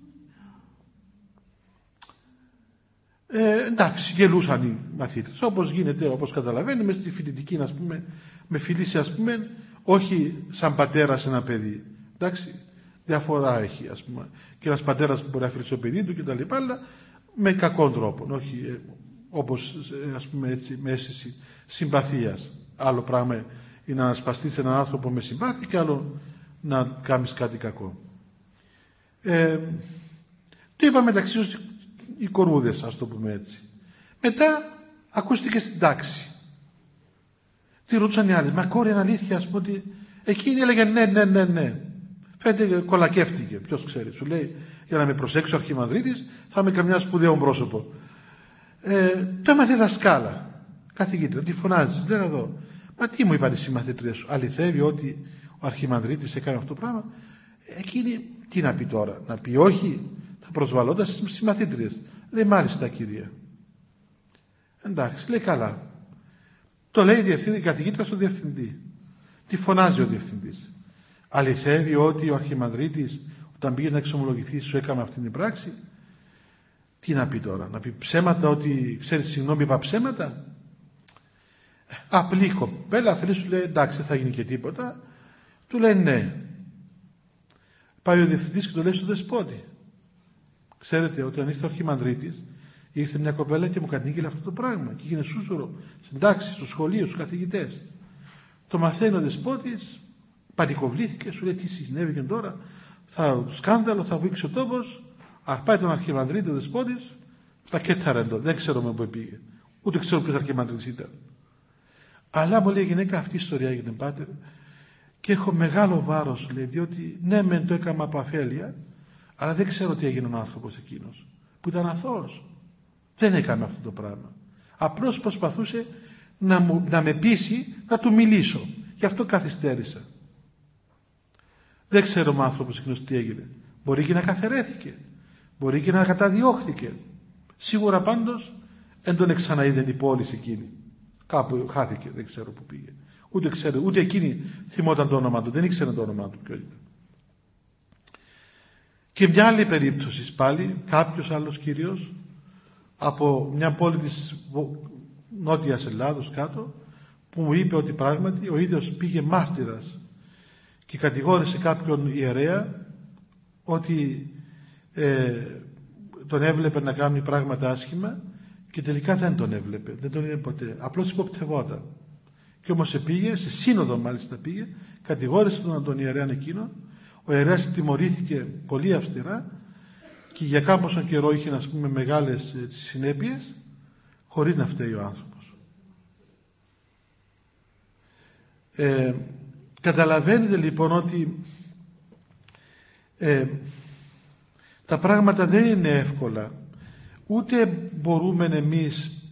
Speaker 1: Εντάξει, γελούσαν οι μαθήτες, όπως γίνεται, όπως καταλαβαίνει, μες στη φοιτητική, ας πούμε, με φιλήσει, ας πούμε, όχι σαν πατέρα σε ένα παιδί. Εντάξει, διαφορά έχει, ας πούμε, και ένας πατέρας που μπορεί να φιλήσει το παιδί του κτλ., αλλά με κακό τρόπο, όχι όπως, ας πούμε, έτσι, με αίσθηση συμπαθίας. Άλλο πράγμα είναι να σπαστείς έναν άνθρωπο με συμπάθεια και άλλο να κάνεις κάτι κακό. Το είπα μεταξύ τους οι κορούδες, ας το πούμε έτσι. Μετά ακούστηκε στην τάξη. Τι ρωτούσαν οι άλλοι? Μα κόρη, είναι αλήθεια, ας πούμε, ότι εκείνη έλεγε ναι. Φαίνεται κολακεύτηκε, ποιος ξέρει. Σου λέει: για να με προσέξει ο αρχιμανδρίτης, θα είμαι καμιά σπουδαίο πρόσωπο. Το έμαθε δασκάλα, καθηγήτρια, τη φωνάζει, λέει εδώ: μα τι μου είπαν οι συμμαθήτριες σου? Αληθεύει ότι ο αρχιμανδρίτης έκανε αυτό το πράγμα? Εκείνη τι να πει τώρα? Να πει όχι? Θα προσβαλώντα στις συμμαθήτριες. Λέει: μάλιστα, κυρία. Εντάξει, λέει, καλά. Το λέει η καθηγήτρια στον διευθυντή. Τη φωνάζει ο διευθυντής. Αληθεύει ότι ο αρχιμανδρίτης, όταν πήγε να εξομολογηθεί, σου έκαμε αυτή την πράξη? Τι να πει τώρα? Να πει ψέματα, ότι ξέρεις, συγγνώμη, είπα ψέματα? Απλή κοπέλα, θέλει, σου λέει: εντάξει, δεν θα γίνει και τίποτα. Του λέει ναι. Πάει ο διευθυντής και το λέει στον δεσπότη: ξέρετε, όταν ήρθε ο αρχιμανδρίτης, ήρθε μια κοπέλα και μου κατήγγειλε αυτό το πράγμα. Και έγινε σούσουρο στην τάξη, στο σχολείο, στους καθηγητές. Το μαθαίνει ο δεσπότης, πανικοβλήθηκε, σου λέει: τι συνέβη τώρα? Σκάνδαλο, θα βήξει ο τόπος. Αρπάει τον αρχιμανδρίτη ο δεσπότης, τα κέταρεντο, δεν ξέρω με πού πήγε. Ούτε ξέρω ποιος αρχιμανδρίτης ήταν. Αλλά μου λέει η γυναίκα: αυτή η ιστορία έγινε, πάτερ, και έχω μεγάλο βάρος, λέει, διότι ναι, μεν το έκανα από αφέλεια, αλλά δεν ξέρω τι έγινε ο άνθρωπος εκείνος, που ήταν αθώος. Δεν έκανε αυτό το πράγμα. Απλώς προσπαθούσε να με πείσει να του μιλήσω. Γι' αυτό καθυστέρησα. Δεν ξέρω ο άνθρωπος εκείνος τι έγινε. Μπορεί και να καθαιρέθηκε. Μπορεί και να καταδιώχθηκε. Σίγουρα πάντως δεν τον ξαναείδε η πόλη εκείνη. Κάπου χάθηκε, δεν ξέρω που πήγε. Ούτε εκείνη θυμόταν το όνομα του. Δεν ήξερε το όνομα του ποιο ήταν. Και μια άλλη περίπτωση πάλι, κάποιος άλλος κυρίως από μια πόλη της Νότιας Ελλάδος κάτω, που μου είπε ότι πράγματι ο ίδιος πήγε μάρτυρας και κατηγόρησε κάποιον ιερέα ότι τον έβλεπε να κάνει πράγματα άσχημα και τελικά δεν τον έβλεπε, δεν τον είδε ποτέ, απλώς υποπτευόταν. Και όμως πήγε, σε σύνοδο μάλιστα πήγε, κατηγόρησε τον ιερέα εκείνο. Ο ιερέας τιμωρήθηκε πολύ αυστηρά και για κάποιο καιρό είχε, ας πούμε, μεγάλες συνέπειες, χωρίς να φταίει ο άνθρωπος. Καταλαβαίνετε λοιπόν ότι τα πράγματα δεν είναι εύκολα, ούτε μπορούμε εμείς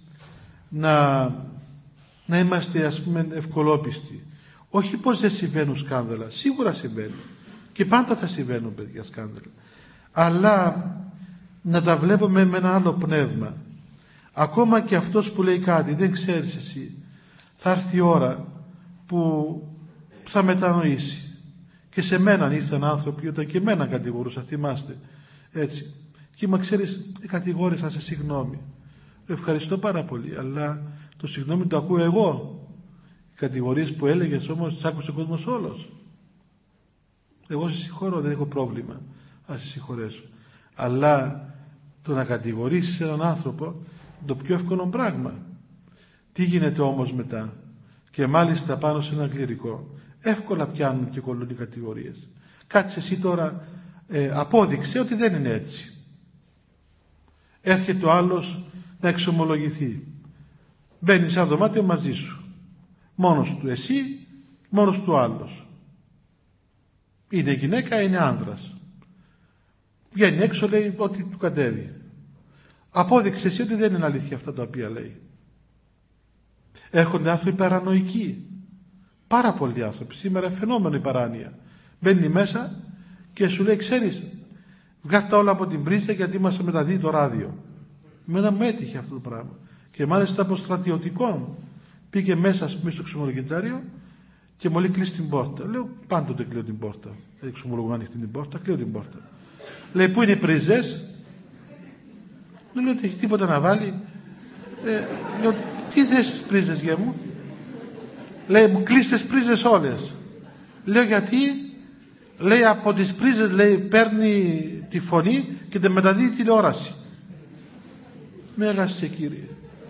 Speaker 1: να είμαστε, ας πούμε, ευκολόπιστοι. Όχι πως δεν συμβαίνουν σκάνδαλα, σίγουρα συμβαίνουν και πάντα θα συμβαίνουν, παιδιά, σκάνδαλα, αλλά να τα βλέπουμε με ένα άλλο πνεύμα. Ακόμα και αυτός που λέει κάτι, δεν ξέρεις εσύ, θα έρθει η ώρα που θα μετανοήσει. Και σε μέναν ήρθαν άνθρωποι όταν και εμένα κατηγορούσα, θυμάστε, έτσι, και μα ξέρεις, κατηγόρησα, σε συγγνώμη, ευχαριστώ πάρα πολύ, αλλά το συγγνώμη το ακούω εγώ. Οι κατηγορίες που έλεγες όμως τις άκουσε ο κόσμος όλος. Εγώ σε συγχωρώ, δεν έχω πρόβλημα, ας σε συγχωρέσω. Αλλά το να κατηγορήσεις έναν άνθρωπο είναι το πιο εύκολο πράγμα. Τι γίνεται όμως μετά? Και μάλιστα πάνω σε ένα κληρικό εύκολα πιάνουν και κολλούν οι κατηγορίες. Κάτσε εσύ τώρα, απόδειξε ότι δεν είναι έτσι. Έρχεται ο άλλος να εξομολογηθεί. Μπαίνει σε ένα δωμάτιο μαζί σου. Μόνος του εσύ, μόνος του άλλος. Είναι γυναίκα, είναι άνδρας. Βγαίνει έξω, λέει ό,τι του κατέβει. Απόδειξε εσύ ότι δεν είναι αλήθεια αυτά τα οποία λέει. Έρχονται άνθρωποι παρανοϊκοί. Πάρα πολλοί άνθρωποι. Σήμερα φαινόμενο η παράνοια. Μπαίνει μέσα και σου λέει, ξέρεις, βγάλ' τα όλα από την πρίζα γιατί μας μεταδίδει το ράδιο. Μένα μου έτυχε αυτό το πράγμα. Και μάλιστα από στρατιωτικών πήγε μέσα, ας πούμε, στο εξομολογητάριο και μου λέει, κλείς την πόρτα. Λέω, πάντοτε κλείω την πόρτα. Δεν εξομολογώ ανοιχτή την πόρτα, κλείω την πόρτα. Λέει, πού είναι οι πρίζες? Δεν λέω ότι έχει τίποτα να βάλει. Λέω, τι θες στις πρίζες, γε μου? Λέει, μου κλείς τις πρίζες όλες. Λέω, γιατί? Λέει, από τις πρίζες, λέει, παίρνει τη φωνή και την μεταδίδει τηλεόραση. Μέγασε, κύριε.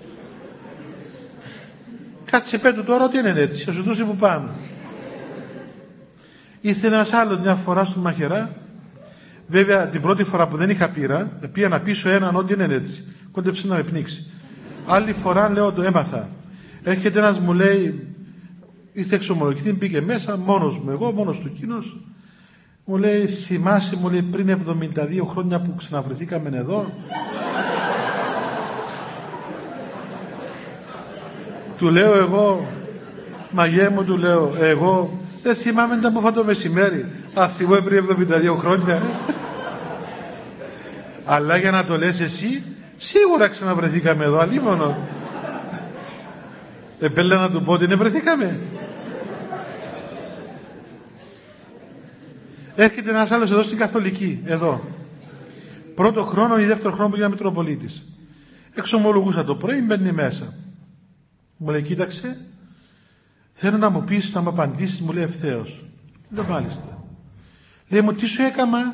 Speaker 1: Κάτσε πέτω τώρα ότι είναι έτσι, θα σου δώσει που πάμε. Ήρθε ένας άλλος μια φορά στον Μαχαιρά. Βέβαια την πρώτη φορά που δεν είχα πείρα, πήγα να πείσω έναν ότι είναι έτσι. Κόντεψε να με πνίξει. Άλλη φορά, λέω, το έμαθα. Έρχεται ένας, μου λέει, ήρθε εξομολογηθεί, πήγε μέσα, μόνος μου, εγώ, μόνος του εκείνος. Μου λέει, θυμάσαι, μου λέει, πριν 72 χρόνια που ξαναβρεθήκαμε εδώ? Του λέω εγώ, μαγέ μου, του λέω, εγώ δεν θυμάμαι να μου φάω το μεσημέρι. Θυμώ πριν 72 χρόνια. Αλλά για να το λες εσύ, σίγουρα ξαναβρεθήκαμε εδώ, αλίμονο. Επέλα να του πω ότι βρεθήκαμε. Έρχεται ένας άλλος εδώ στην Καθολική, εδώ. Πρώτο χρόνο ή δεύτερο χρόνο που έγινε Μητροπολίτης. Εξομολογούσα το πρωί, μπαίνει μέσα. Μου λέει, κοίταξε, θέλω να μου πεις, να μου απαντήσεις, μου λέει ευθέως. Λέω, μάλιστα. Λέει μου, τι σου έκαμα?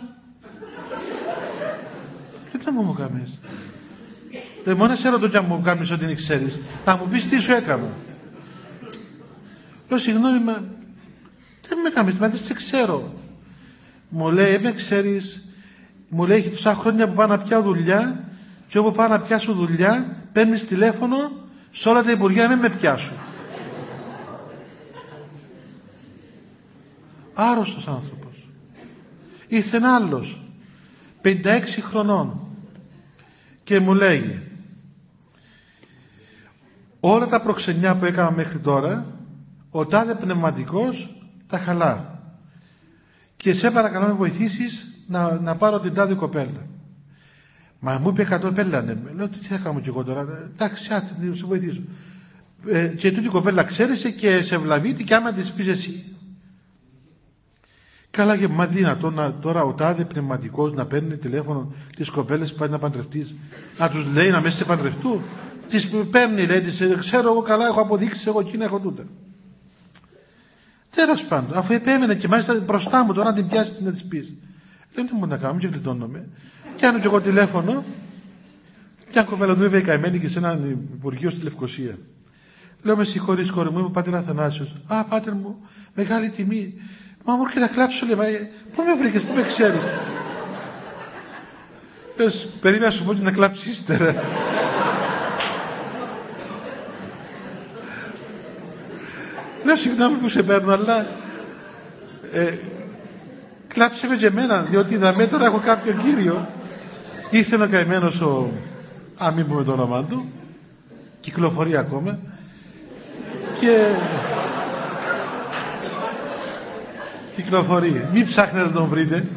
Speaker 1: Και τι να μου κάνεις? Λέει, μόνο σε ρωτώ κι αν μου κάνεις ό,τι δεν ξέρεις. Να μου πεις τι σου έκαμα. Λέω, συγγνώμη, μα δεν με κάνεις, μα δεν σε ξέρω. Μου λέει, με ξέρεις, μου λέει, έχει τόσα χρόνια που πάω να πιάω δουλειά και όπου πάω να πιάσω δουλειά, παίρνεις τηλέφωνο σε όλα τα υπουργεία να μην με πιάσουν. Άρρωστος άνθρωπος. Ήρθε ένα άλλος 56 χρονών και μου λέει, όλα τα προξενιά που έκανα μέχρι τώρα, ο τάδε πνευματικός τα χαλά. Και σε παρακαλώ με βοηθήσεις να πάρω την τάδε κοπέλα. Μα μου είπε 100 πέλανε. Λέω, τι θα κάνω κι εγώ τώρα. Εντάξει, άτε, να σε βοηθήσω. Και τούτη η κοπέλα ξέρεσαι και σε βλαβείται και άμα της πεις εσύ. Καλά, και μα δυνατόν τώρα ο τάδε πνευματικός να παίρνει τηλέφωνο τις κοπέλες που πάει να παντρευτείς, να τους λέει να μέσα σε παντρευτούν. Τις παίρνει, λέει, ξέρω εγώ καλά, έχω αποδείξει, εγώ εκείνα, έχω τούτα. Τέλος πάντων, αφού επέμενε και μάλιστα μπροστά μου τώρα να την πιάσει να της πεις. Λέω, τι μου να κάνω, και γλιτώνομαι. Πιάνω κι εγώ τηλέφωνο, μια κοπέλα δούλευε καημένη και σε έναν υπουργείο στη Λευκοσία. Λέω, με συγχωρείς κόρη μου, είμαι ο πατέρα Αθανάσιος. Α, πάτερ μου, μεγάλη τιμή. Μα μου έρχεται να κλάψω, λέει, πού με βρήκες, πού με ξέρεις. Λέω, περίμενα σου πω και να κλάψεις ύστερα. Λέω, συγγνώμη που σε παίρνω, αλλά κλάψε με και εμένα, διότι να τώρα έχω κάποιον κύριο. Ήρθε ένα καημένος αν μην πούμε το όνομα του, κυκλοφορεί ακόμα, και κυκλοφορεί. Μην ψάχνετε να τον βρείτε.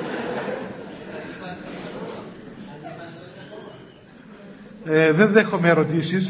Speaker 1: Δεν δέχομαι ερωτήσεις.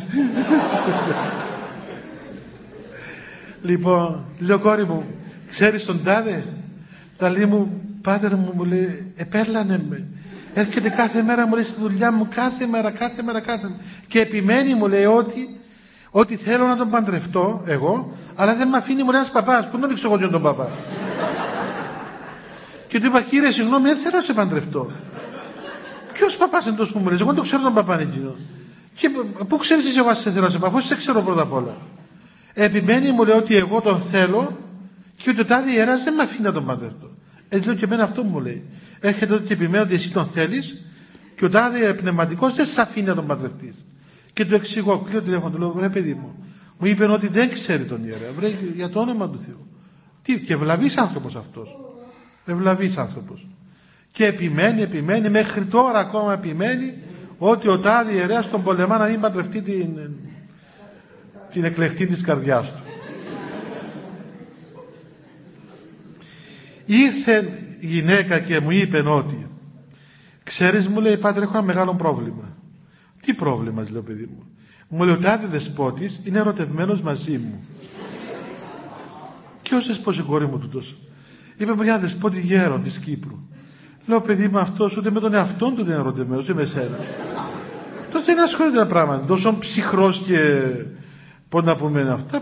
Speaker 1: Λοιπόν, λέω, κόρη μου, ξέρεις τον τάδε? Τα λέει μου, πάτερ μου, μου λέει, επέλανε με. Έρχεται κάθε μέρα, μου λέει, στη δουλειά μου, κάθε μέρα. Και επιμένει, μου λέει, ότι θέλω να τον παντρευτώ εγώ, αλλά δεν με αφήνει, μου λέει, ένας παπάς. Πού να δείξω εγώ τον παπά? Και του είπα, κύριε, συγγνώμη, δεν θέλω να σε παντρευτώ. Ποιος παπάς είναι τόσο που μου λέει? Εγώ δεν το ξέρω τον παπά εκείνο. Και πού ξέρεις εσύ εγώ σε θέλω να σε παντρευτώ? Αφού σε ξέρω πρώτα απ' όλα. Επιμένει, μου λέει, ότι εγώ τον θέλω και ότι ο τάδε ιεράς δεν με αφήνει να τον παντρευτώ. Έτσι λέω, και εμένα αυτό μου λέει. Έρχεται ότι επιμένει ότι εσύ τον θέλεις και ο τάδε πνευματικός δεν σε αφήνει να τον παντρευτείς. Και του εξηγώ, κλείνω τηλέφωνο, του λέω, βρε παιδί μου, μου είπε ότι δεν ξέρει τον ιερέα, βρε, για το όνομα του Θεού. Τι, και ευλαβής άνθρωπος αυτός. Ευλαβής άνθρωπος. Και επιμένει, μέχρι τώρα ακόμα επιμένει ότι ο τάδε ιερέας τον πολεμά να μην παντρευτεί την εκλεκτή της καρδιάς του. Ήρθε η γυναίκα και μου είπε ότι, ξέρεις, μου λέει, πάτερ, έχω ένα μεγάλο πρόβλημα. Τι πρόβλημα, λέω, παιδί μου? Μου λέει, ο τάδε δεσπότης είναι ερωτευμένος μαζί μου. Ποιος δεσπότης, κόρη μου, τούτος? Είπε μου, ένα δεσπότη γέρον της Κύπρου. Λέω, παιδί μου, αυτός ούτε με τον εαυτόν του δεν είναι ερωτευμένος, ούτε με σένα. Αυτός δεν ασχολείται τα πράγματα. Τόσο ψυχρός και πώς να πούμε αυτά.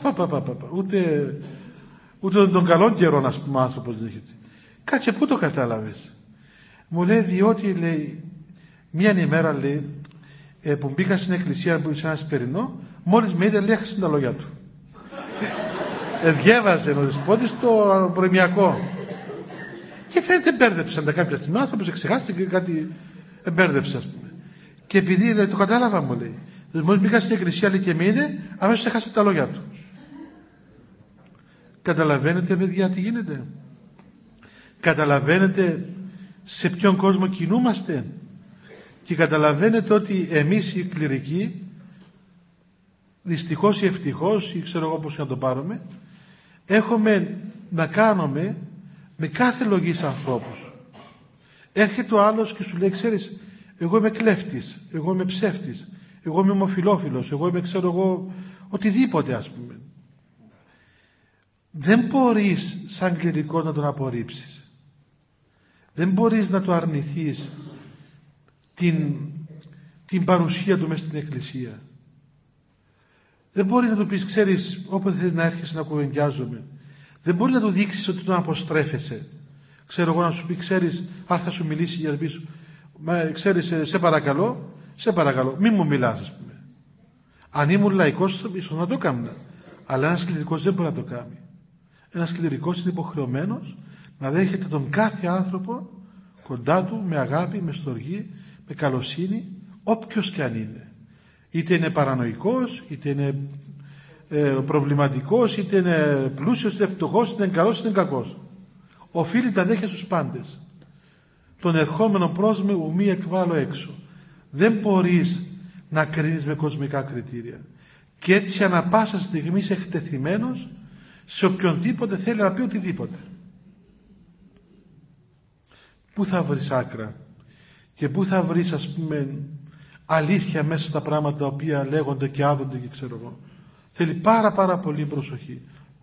Speaker 1: Ούτε τον καλόν καιρό, να πούμε, άνθρωπος δεν έχει. Κάτσε, πού το κατάλαβες? Μου λέει, διότι, λέει, μία ημέρα, λέει, που μπήκα στην εκκλησία που σε ένα σπερινό, μόλις με είδε, λέει, έχασε τα λόγια του. Διέβαζε ο δεσπότης το προημιακό. Και φαίνεται μπέρδεψαν τα κάποια στιγμή. Ο άνθρωπος εξεχάστηκε και κάτι εμπέρδεψε, ας πούμε. Και επειδή, λέει, το κατάλαβα, μου λέει, μόλις μπήκα στην εκκλησία, λέει, και με είδε, αμέσως έχασε τα λόγια του. Καταλαβαίνετε, παιδιά, τι γίνεται? Καταλαβαίνετε σε ποιον κόσμο κινούμαστε? Και καταλαβαίνετε ότι εμείς οι κληρικοί, δυστυχώς ή ευτυχώς, ή ξέρω εγώ πώς να το πάρουμε, έχουμε να κάνουμε με κάθε λογής ανθρώπους. Έρχεται ο άλλος και σου λέει, ξέρεις, εγώ είμαι κλέφτης, εγώ είμαι ψεύτης, εγώ είμαι ομοφυλόφιλος, εγώ είμαι, ξέρω εγώ, οτιδήποτε, ας πούμε. Δεν μπορείς σαν κληρικός να τον απορρίψεις. Δεν μπορείς να το αρνηθείς την παρουσία του μέσα στην εκκλησία. Δεν μπορείς να του πεις, ξέρεις, όποτε θες να έρχεσαι να κουβεντιάζομαι. Δεν μπορείς να του δείξεις ότι τον αποστρέφεσαι. Ξέρω εγώ να σου πει, ξέρεις, αν θα σου μιλήσει για να πεις, ξέρεις, σε παρακαλώ, μην μου μιλάς, ας πούμε. Αν ήμουν λαϊκός, ίσως να το έκανα. Αλλά ένας κληρικός δεν μπορεί να το κάνει. Ένας κληρικός είναι υποχρεωμένος να δέχεται τον κάθε άνθρωπο κοντά του με αγάπη, με στοργή, με καλοσύνη, όποιος και αν είναι. Είτε είναι παρανοϊκός, είτε είναι προβληματικός, είτε είναι πλούσιος, είτε φτωχός, είτε είναι καλός, είτε είναι κακός. Οφείλει τα δέχεια στους πάντες. Τον ερχόμενο πρόσωπο μη εκβάλλω έξω. Δεν μπορείς να κρίνεις με κοσμικά κριτήρια. και έτσι ανα πάσα στιγμή είσαι εκτεθειμένος σε οποιονδήποτε θέλει να πει οτιδήποτε. Πού θα βρεις άκρα και πού θα βρεις, ας πούμε, αλήθεια μέσα στα πράγματα τα οποία λέγονται και άδονται και ξέρω εγώ. Θέλει πάρα πολύ προσοχή.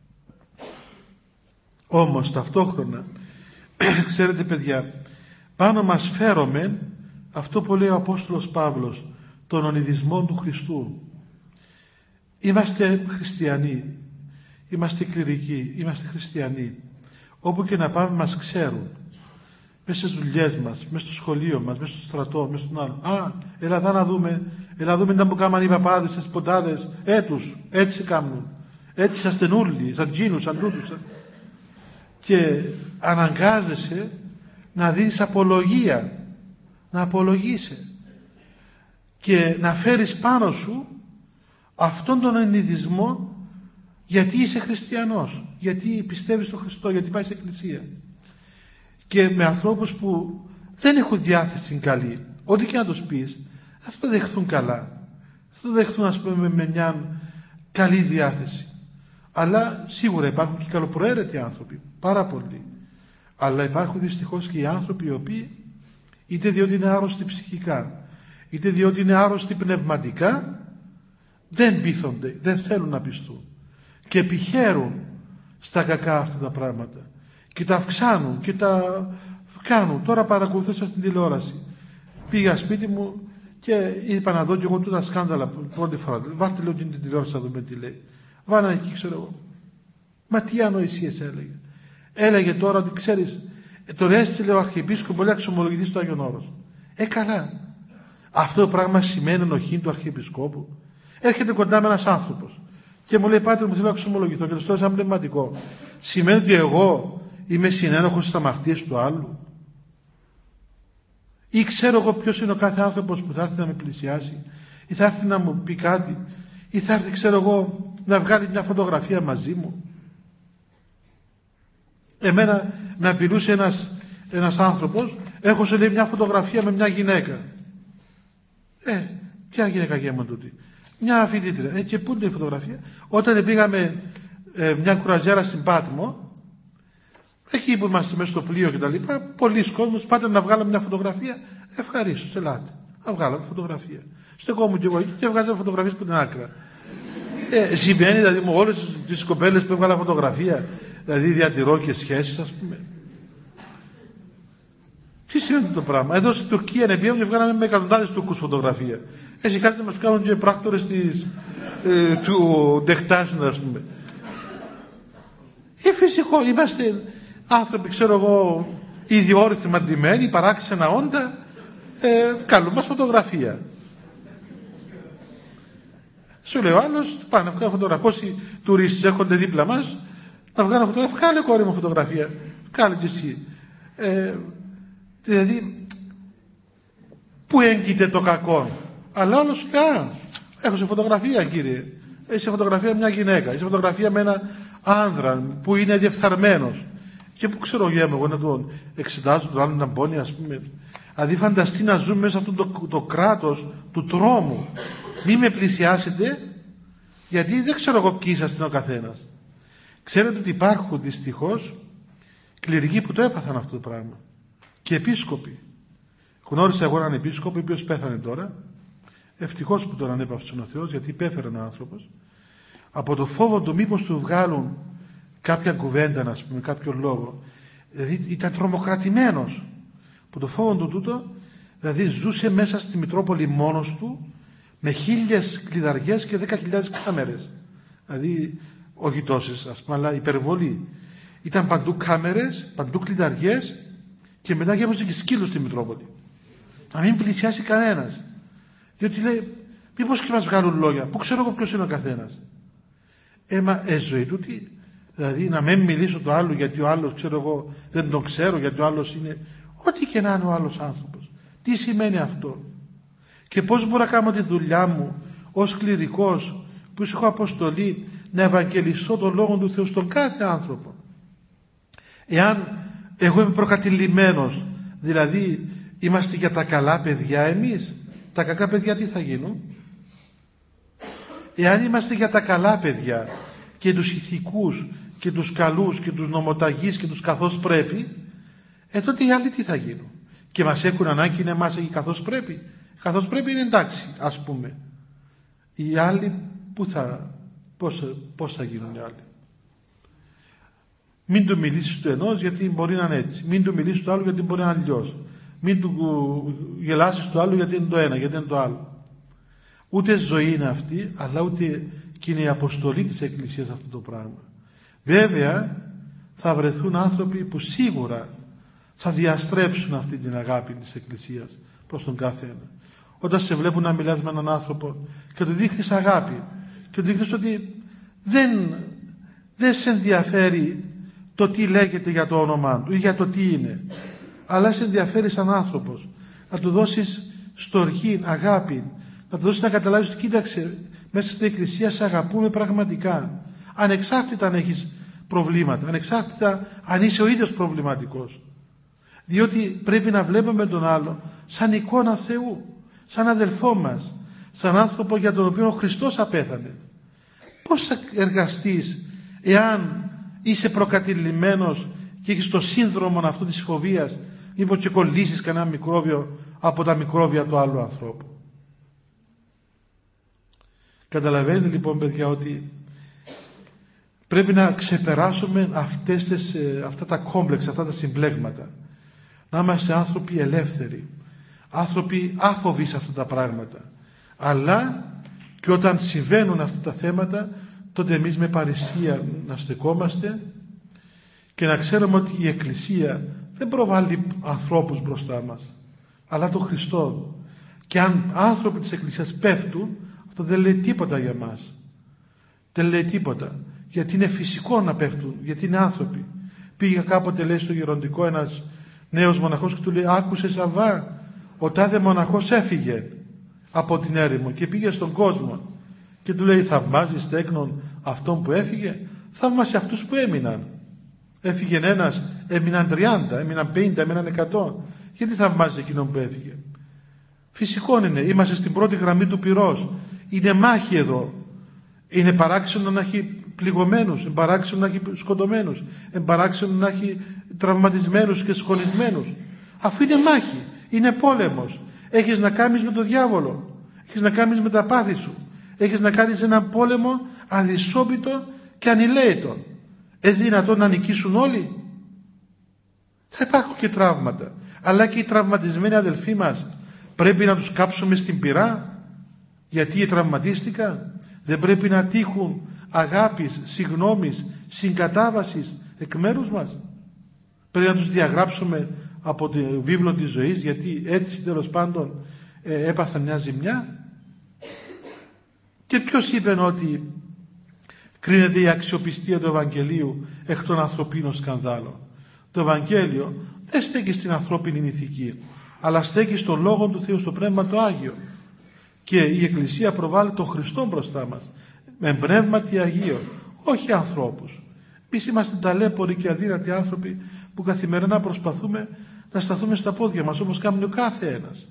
Speaker 1: Όμως ταυτόχρονα ξέρετε παιδιά, πάνω μας φέρομαι αυτό που λέει ο Απόστολος Παύλος, τον ονειδισμό του Χριστού. Είμαστε χριστιανοί, είμαστε κληρικοί, είμαστε χριστιανοί. Όπου και να πάμε μας ξέρουν. Μέσα στις δουλειές μας, μέσα στο σχολείο μας, μέσα στο στρατό, μέσα στον άλλο. Έλα εδώ να δούμε, έλα δούμε τι που κάμαν οι παπάδες, στις ποντάδες. Έτους, έτσι κάνουν. Έτσι σαν στενούλοι, σαν τζίνους, σαν τούτους. Και αναγκάζεσαι να δεις απολογία, να απολογείσαι και να φέρεις πάνω σου αυτόν τον ενηδισμό, γιατί είσαι χριστιανός, γιατί πιστεύεις στον Χριστό, γιατί πάει σε εκκλησία. Και με ανθρώπους που δεν έχουν διάθεση καλή, ό,τι και να τους πεις, θα το δεχθούν καλά, θα το δεχθούν, ας πούμε, με μια καλή διάθεση. Αλλά σίγουρα υπάρχουν και καλοπροαίρετοι άνθρωποι, πάρα πολλοί. Αλλά υπάρχουν δυστυχώς και οι άνθρωποι οι οποίοι, είτε διότι είναι άρρωστοι ψυχικά, είτε διότι είναι άρρωστοι πνευματικά, δεν πείθονται, δεν θέλουν να πιστούν και επιχαίρουν στα κακά αυτά τα πράγματα και τα αυξάνουν και τα κάνουν. Τώρα παρακολουθούσα στην τηλεόραση, πήγα σπίτι μου και είπα να δω και εγώ τούτα σκάνδαλα πρώτη φορά. Βάλτε λέω την τηλεόραση να δούμε τι λέει. Βάλα εκεί, ξέρω εγώ. Μα τι ανοησίες έλεγε. Έλεγε τώρα ότι ξέρεις, τον έστειλε ο Αρχιεπίσκοπος να εξομολογηθεί στο Άγιον Όρος. Καλά. Αυτό το πράγμα σημαίνει ενοχή του Αρχιεπισκόπου. Έρχεται κοντά με ένας άνθρωπος και μου λέει, Πάτερ μου, θέλω να εξομολογηθώ, και το στέλνω σαν πνευματικό. Σημαίνει ότι εγώ είμαι συνένοχος στις αμαρτίες του άλλου? Ή ξέρω εγώ ποιος είναι ο κάθε άνθρωπος που θα έρθει να με πλησιάσει, ή θα έρθει να μου πει κάτι, ή θα έρθει, ξέρω εγώ, να βγάλει μια φωτογραφία μαζί μου? Εμένα με απειλούσε ένας άνθρωπος, έχω σε λέει μια φωτογραφία με μια γυναίκα. Ποια γυναίκα γέμον τούτη? Μια φοιτήτρια. Και πού είναι η φωτογραφία? Όταν πήγαμε μια κουραζιέρα στην Πάτμο, εκεί που είμαστε μέσα στο πλοίο και τα λοιπά, πολλοί κόσμος, πάτε να βγάλω μια φωτογραφία. Ευχαρίστως, ελάτε. Να βγάλω μια φωτογραφία. Στεκόμουν και εγώ εκεί και βγάζαμε φωτογραφίες από την άκρα. Σημαίνει δηλαδή με όλες τις κοπέλες που έβγαλα φωτογραφία, δηλαδή διατηρώ και σχέσεις, ας πούμε. Τι σημαίνει το πράγμα? Εδώ στην Τουρκία πήγαμε και βγάλαμε με εκατοντάδες Τουρκούς φωτογραφία. Έτσι κάτι να μας κάνουν και πράκτορες του Ντεχτάσιν, ας πούμε. Φυσικό, είμαστε άνθρωποι, ξέρω εγώ, ιδιόρυθμοι μαντημένοι, παράξενα όντα, βγάλουν μας φωτογραφία. Σου λέει ο άλλος, πάνε να βγάλουν φωτογραφία. Πόσοι τουρίστες έρχονται δίπλα μας να βγάλουν φωτογραφία? Κάλε κόρη μου φωτογραφία. Κάλε και εσύ. Δηλαδή, πού έγκυται το κακό? Αλλά όλος λέει, έχω σε φωτογραφία, κύριε. Έχει σε φωτογραφία μια γυναίκα, έχει σε φωτογραφία με ένα άνδρα που είναι διεφθαρμένος. Και πού ξέρω εγώ να τον εξετάζω, τον άλλο να μπώνει, ας πούμε. Δηλαδή, φανταστεί να ζούμε μέσα σε αυτό το κράτος του τρόμου. Μη με πλησιάσετε, γιατί δεν ξέρω εγώ ποιοι είσαστε ο καθένας. Ξέρετε ότι υπάρχουν δυστυχώς κληρικοί που το έπαθαν αυτό το πράγμα. Και επίσκοποι. Γνώρισα εγώ έναν επίσκοπο, ο οποίος πέθανε τώρα. Ευτυχώς που τον ανέπαυσε ο Θεός, γιατί υπέφερε ο άνθρωπος. Από το φόβο του μήπως του βγάλουν κάποια κουβέντα, να πούμε, κάποιο λόγο. Δηλαδή ήταν τρομοκρατημένος. Από το φόβο του τούτο, δηλαδή ζούσε μέσα στη Μητρόπολη μόνος του, με 1000 κλειδαριές και 10.000 κάμερες. Δηλαδή, όχι τόσες, ας πούμε, αλλά υπερβολή. Ήταν παντού κάμερες, παντού κλειδαριές και μετά γέμωσε και σκύλους στη Μητρόπολη. Να μην πλησιάσει κανένας. Διότι λέει, μήπως και μας βγάλουν λόγια. Πού ξέρω εγώ ποιος είναι ο καθένας? Ζωή τούτη. Δηλαδή, να μην μιλήσω το άλλο γιατί ο άλλος, ξέρω εγώ, δεν τον ξέρω, γιατί ο άλλος είναι. Ό,τι και να είναι ο άλλος άνθρωπος. Τι σημαίνει αυτό? Και πώς μπορώ να κάνω τη δουλειά μου ως κληρικός που έχω αποστολή να ευαγγελιστώ τον Λόγο του Θεού στον κάθε άνθρωπο? Εάν εγώ είμαι προκατηλημένος, δηλαδή είμαστε για τα καλά παιδιά εμείς, τα κακά παιδιά τι θα γίνουν? Εάν είμαστε για τα καλά παιδιά και τους ηθικούς και τους καλούς και τους νομοταγείς και τους καθώς πρέπει, τότε οι άλλοι τι θα γίνουν? Και μας έχουν ανάγκη να εμάς καθώς πρέπει? Καθώς πρέπει είναι εντάξει, ας πούμε. Οι άλλοι πώς θα γίνουν οι άλλοι? Μην του μιλήσεις του ενός γιατί μπορεί να είναι έτσι. Μην του μιλήσεις του άλλου γιατί μπορεί να είναι αλλιώς. Μην του γελάσεις του άλλου γιατί είναι το ένα, γιατί είναι το άλλο. Ούτε ζωή είναι αυτή, αλλά ούτε και είναι η αποστολή της Εκκλησίας αυτό το πράγμα. Βέβαια θα βρεθούν άνθρωποι που σίγουρα θα διαστρέψουν αυτή την αγάπη της Εκκλησίας προς τον κάθε ένα. Όταν σε βλέπουν να μιλάς με έναν άνθρωπο και του δείχνεις αγάπη και του δείχνεις ότι δεν σε ενδιαφέρει το τι λέγεται για το όνομά του ή για το τι είναι, αλλά σε ενδιαφέρει σαν άνθρωπος, να του δώσεις στοργή, αγάπη, να του δώσεις να καταλάβεις ότι κοίταξε, μέσα στην Εκκλησία σε αγαπούμε πραγματικά, ανεξάρτητα αν έχεις προβλήματα, ανεξάρτητα αν είσαι ο ίδιος προβληματικός, διότι πρέπει να βλέπουμε τον άλλο σαν εικόνα Θεού, σαν αδελφό μας, σαν άνθρωπο για τον οποίο ο Χριστός απέθανε. Πώς θα εργαστείς εάν είσαι προκατηλημένος και έχεις το σύνδρομο αυτό της φοβίας, μήπως και κολλήσεις κανένα μικρόβιο από τα μικρόβια του άλλου ανθρώπου? Καταλαβαίνετε λοιπόν, παιδιά, ότι πρέπει να ξεπεράσουμε αυτά τα κόμπλεξ, αυτά τα συμπλέγματα, να είμαστε άνθρωποι ελεύθεροι, άνθρωποι άφοβοι σε αυτά τα πράγματα, αλλά και όταν συμβαίνουν αυτά τα θέματα, τότε εμείς με παρησία να στεκόμαστε και να ξέρουμε ότι η Εκκλησία δεν προβάλλει ανθρώπους μπροστά μας, αλλά τον Χριστό. Και αν άνθρωποι της Εκκλησίας πέφτουν, αυτό δεν λέει τίποτα για μας. Δεν λέει τίποτα. Γιατί είναι φυσικό να πέφτουν, γιατί είναι άνθρωποι. Πήγε κάποτε, λέει, στο γεροντικό ένας νέος μοναχός και του λέει: άκουσε, Σαββά, ο τάδε μοναχός έφυγε από την έρημο και πήγε στον κόσμο. Και του λέει: θαυμάζεις τέκνον αυτόν που έφυγε? Θαυμάσει αυτούς που έμειναν. Έφυγε ένας, έμειναν 30, έμειναν 50, έμειναν 100. Γιατί θαυμάζεις εκείνον που έφυγε? Φυσικό είναι, είμαστε στην πρώτη γραμμή του πυρός. Είναι μάχη εδώ. Είναι παράξενο να έχει πληγωμένους, είναι παράξενο να έχει σκοτωμένους, είναι παράξενο να έχει τραυματισμένους και σχολισμένους. Αφού είναι μάχη, είναι πόλεμος. Έχεις να κάνεις με τον διάβολο, έχεις να κάνεις με τα πάθη σου, έχεις να κάνεις έναν πόλεμο αδυσόπιτο και ανηλαίητο. Δυνατόν να νικήσουν όλοι? Θα υπάρχουν και τραύματα, αλλά και οι τραυματισμένοι αδελφοί μας πρέπει να τους κάψουμε στην πυρά γιατί τραυματίστηκαν? Δεν πρέπει να τύχουν αγάπης, συγγνώμης, συγκατάβασης εκ μέρους μας? Πρέπει να τους διαγράψουμε από τη βίβλο της ζωής γιατί έτσι τέλος πάντων έπαθαν μια ζημιά? Και ποιος είπε ότι κρίνεται η αξιοπιστία του Ευαγγελίου εκ των ανθρωπίνων σκανδάλων? Το Ευαγγέλιο δεν στέκει στην ανθρώπινη ηθική, αλλά στέκει στον Λόγο του Θεού, στο Πνεύμα το Άγιο. Και η Εκκλησία προβάλλει τον Χριστό μπροστά μας με πνεύματι Αγίο, όχι ανθρώπους. Εμείς είμαστε ταλέποροι και αδύνατοι άνθρωποι που καθημερινά προσπαθούμε να σταθούμε στα πόδια μας, όπως κάνει ο κάθε ένας.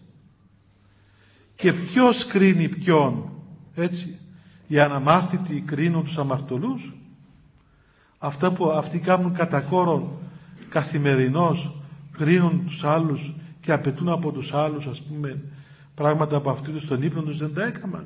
Speaker 1: Και ποιος κρίνει ποιον? Έτσι, οι αναμάρτητοι κρίνουν τους αμαρτωλούς. Αυτά που αυτοί κάνουν κατά κόρον καθημερινώς, κρίνουν τους άλλους και απαιτούν από τους άλλους, ας πούμε, πράγματα από αυτοί τους στον ύπνο τους δεν τα έκαναν.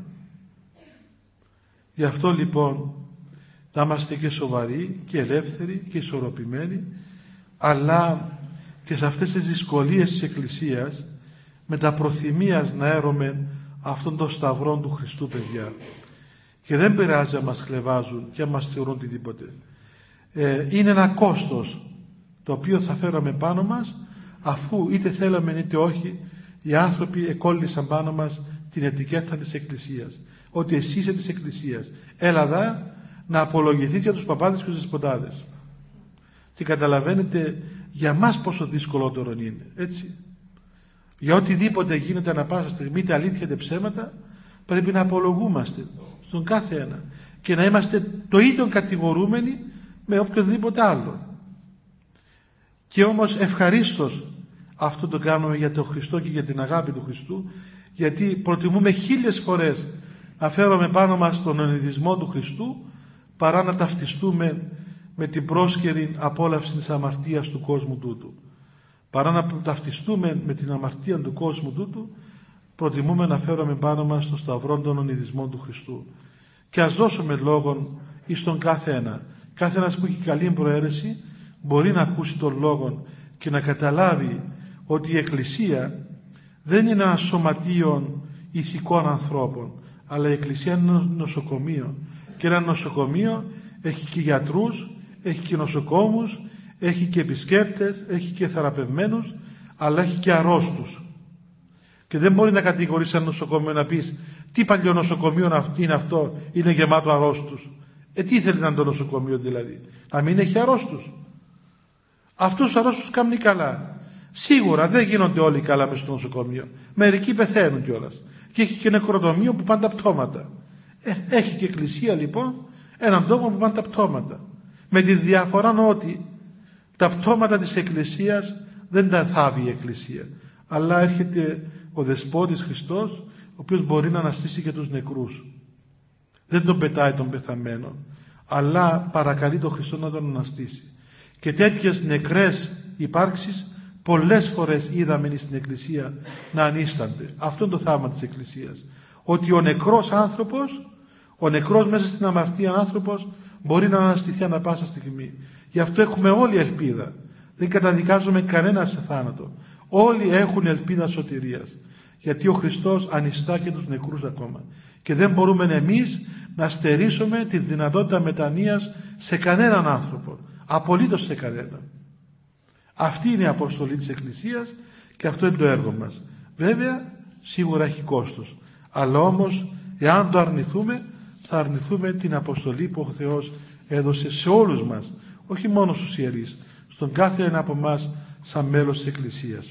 Speaker 1: Γι' αυτό λοιπόν να είμαστε και σοβαροί και ελεύθεροι και ισορροπημένοι, αλλά και σε αυτές τις δυσκολίες της Εκκλησίας με τα προθυμίας να έρωμε αυτόν τον σταυρό του Χριστού, παιδιά. Και δεν πειράζει αν μας χλευάζουν και αν μας θεωρούν οτιδήποτε. Είναι ένα κόστος το οποίο θα φέραμε πάνω μας, αφού είτε θέλαμε είτε όχι οι άνθρωποι εκόλλησαν πάνω μας την ετικέτα της Εκκλησίας, ότι εσύ είσαι της Εκκλησίας, έλα δα να απολογηθείς για τους παπάδες και τους δεσποτάδες. Και καταλαβαίνετε για μας πόσο δυσκολότερο είναι, έτσι. Για οτιδήποτε γίνεται ανά πάσα στιγμή, είτε αλήθεια είτε ψέματα, πρέπει να απολογούμαστε στον κάθε ένα και να είμαστε το ίδιο κατηγορούμενοι με οποιοδήποτε άλλο. Και όμως ευχαρίστως αυτό το κάνουμε για τον Χριστό και για την αγάπη του Χριστού, γιατί προτιμούμε 1000 φορές να φέρουμε πάνω μας τον ονειδισμό του Χριστού, παρά να ταυτιστούμε με την πρόσκαιρη απόλαυση της αμαρτίας του κόσμου τούτου. Παρά να ταυτιστούμε με την αμαρτία του κόσμου τούτου, προτιμούμε να φέρουμε πάνω μας το σταυρό των ονειδισμών του Χριστού. Και ας δώσουμε λόγον εις τον κάθε ένα. Κάθε ένας που έχει καλή προαίρεση μπορεί να ακούσει τον λόγο και να καταλάβει ότι η Εκκλησία δεν είναι ένα σωματείο ηθικών ανθρώπων, αλλά η Εκκλησία είναι ένα νοσοκομείο. Και ένα νοσοκομείο έχει και γιατρούς, έχει και νοσοκόμους, έχει και επισκέπτες, έχει και θεραπευμένους, αλλά έχει και αρρώστους. Και δεν μπορεί να κατηγορείς ένα νοσοκομείο να πεις τι παλιό νοσοκομείο είναι αυτό, είναι γεμάτο αρρώστους. Τι ήθελε να είναι το νοσοκομείο δηλαδή, να μην έχει αρρώστους? Αυτούς τους αρρώστους κάνουν καλά. Σίγουρα δεν γίνονται όλοι καλά μες στο νοσοκομείο. Μερικοί πεθαίνουν κιόλας. Και έχει και νεκροτομείο που πάνε τα πτώματα. Έχει και εκκλησία λοιπόν έναν τόπο που πάνε τα πτώματα. Με τη διαφορά ότι τα πτώματα της εκκλησίας δεν τα θάβει η εκκλησία. Αλλά έρχεται ο Δεσπότης Χριστός, ο οποίος μπορεί να αναστήσει και τους νεκρούς. Δεν τον πετάει τον πεθαμένο, αλλά παρακαλεί τον Χριστό να τον αναστήσει. Και τέτοιες νεκρές υπάρξεις πολλές φορές είδαμε στην Εκκλησία να ανίστανται. Αυτό είναι το θαύμα της Εκκλησίας. Ότι ο νεκρός άνθρωπος, ο νεκρός μέσα στην αμαρτία άνθρωπος μπορεί να αναστηθεί ανά πάσα στιγμή. Γι' αυτό έχουμε όλη ελπίδα. Δεν καταδικάζουμε κανένα σε θάνατο. Όλοι έχουν ελπίδα σωτηρίας. Γιατί ο Χριστός ανιστά και τους νεκρούς ακόμα. Και δεν μπορούμε εμείς να στερήσουμε τη δυνατότητα μετανοίας σε κανέναν άνθρωπο. Απολύτως σε κανέναν. Αυτή είναι η αποστολή της Εκκλησίας και αυτό είναι το έργο μας. Βέβαια, σίγουρα έχει κόστος. Αλλά όμως, εάν το αρνηθούμε, θα αρνηθούμε την αποστολή που ο Θεός έδωσε σε όλους μας. Όχι μόνο στους ιερείς, στον κάθε ένα από εμάς σαν μέλος της Εκκλησίας.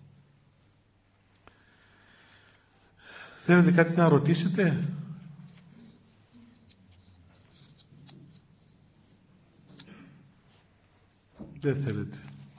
Speaker 1: Θέλετε κάτι να ρωτήσετε? Δεν θέλετε.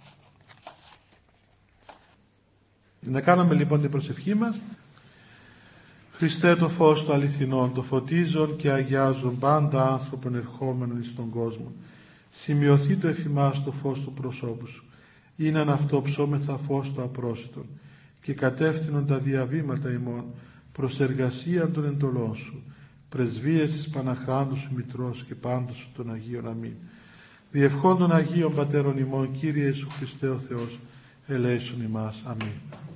Speaker 1: Να κάνουμε λοιπόν την προσευχή μας. Χριστέ, το φως του αληθινών, το φωτίζον και αγιάζον πάντα άνθρωπον ερχόμενον εις τον κόσμο. Σημειωθεί το εφημάς το φως του προσώπου σου. Είναι αυτό ψώμεθα φως του απρόσιτον και κατεύθυνον τα διαβήματα ημών προς εργασίαν των εντολών σου. Πρεσβείες της Παναχράντου σου Μητρός και πάντως σου των Αγίων. Αμήν. Διευχών των Αγίων Πατέρων ημών, Κύριε Ιησού Χριστέ ο Θεός, ελέησον ημάς. Αμήν.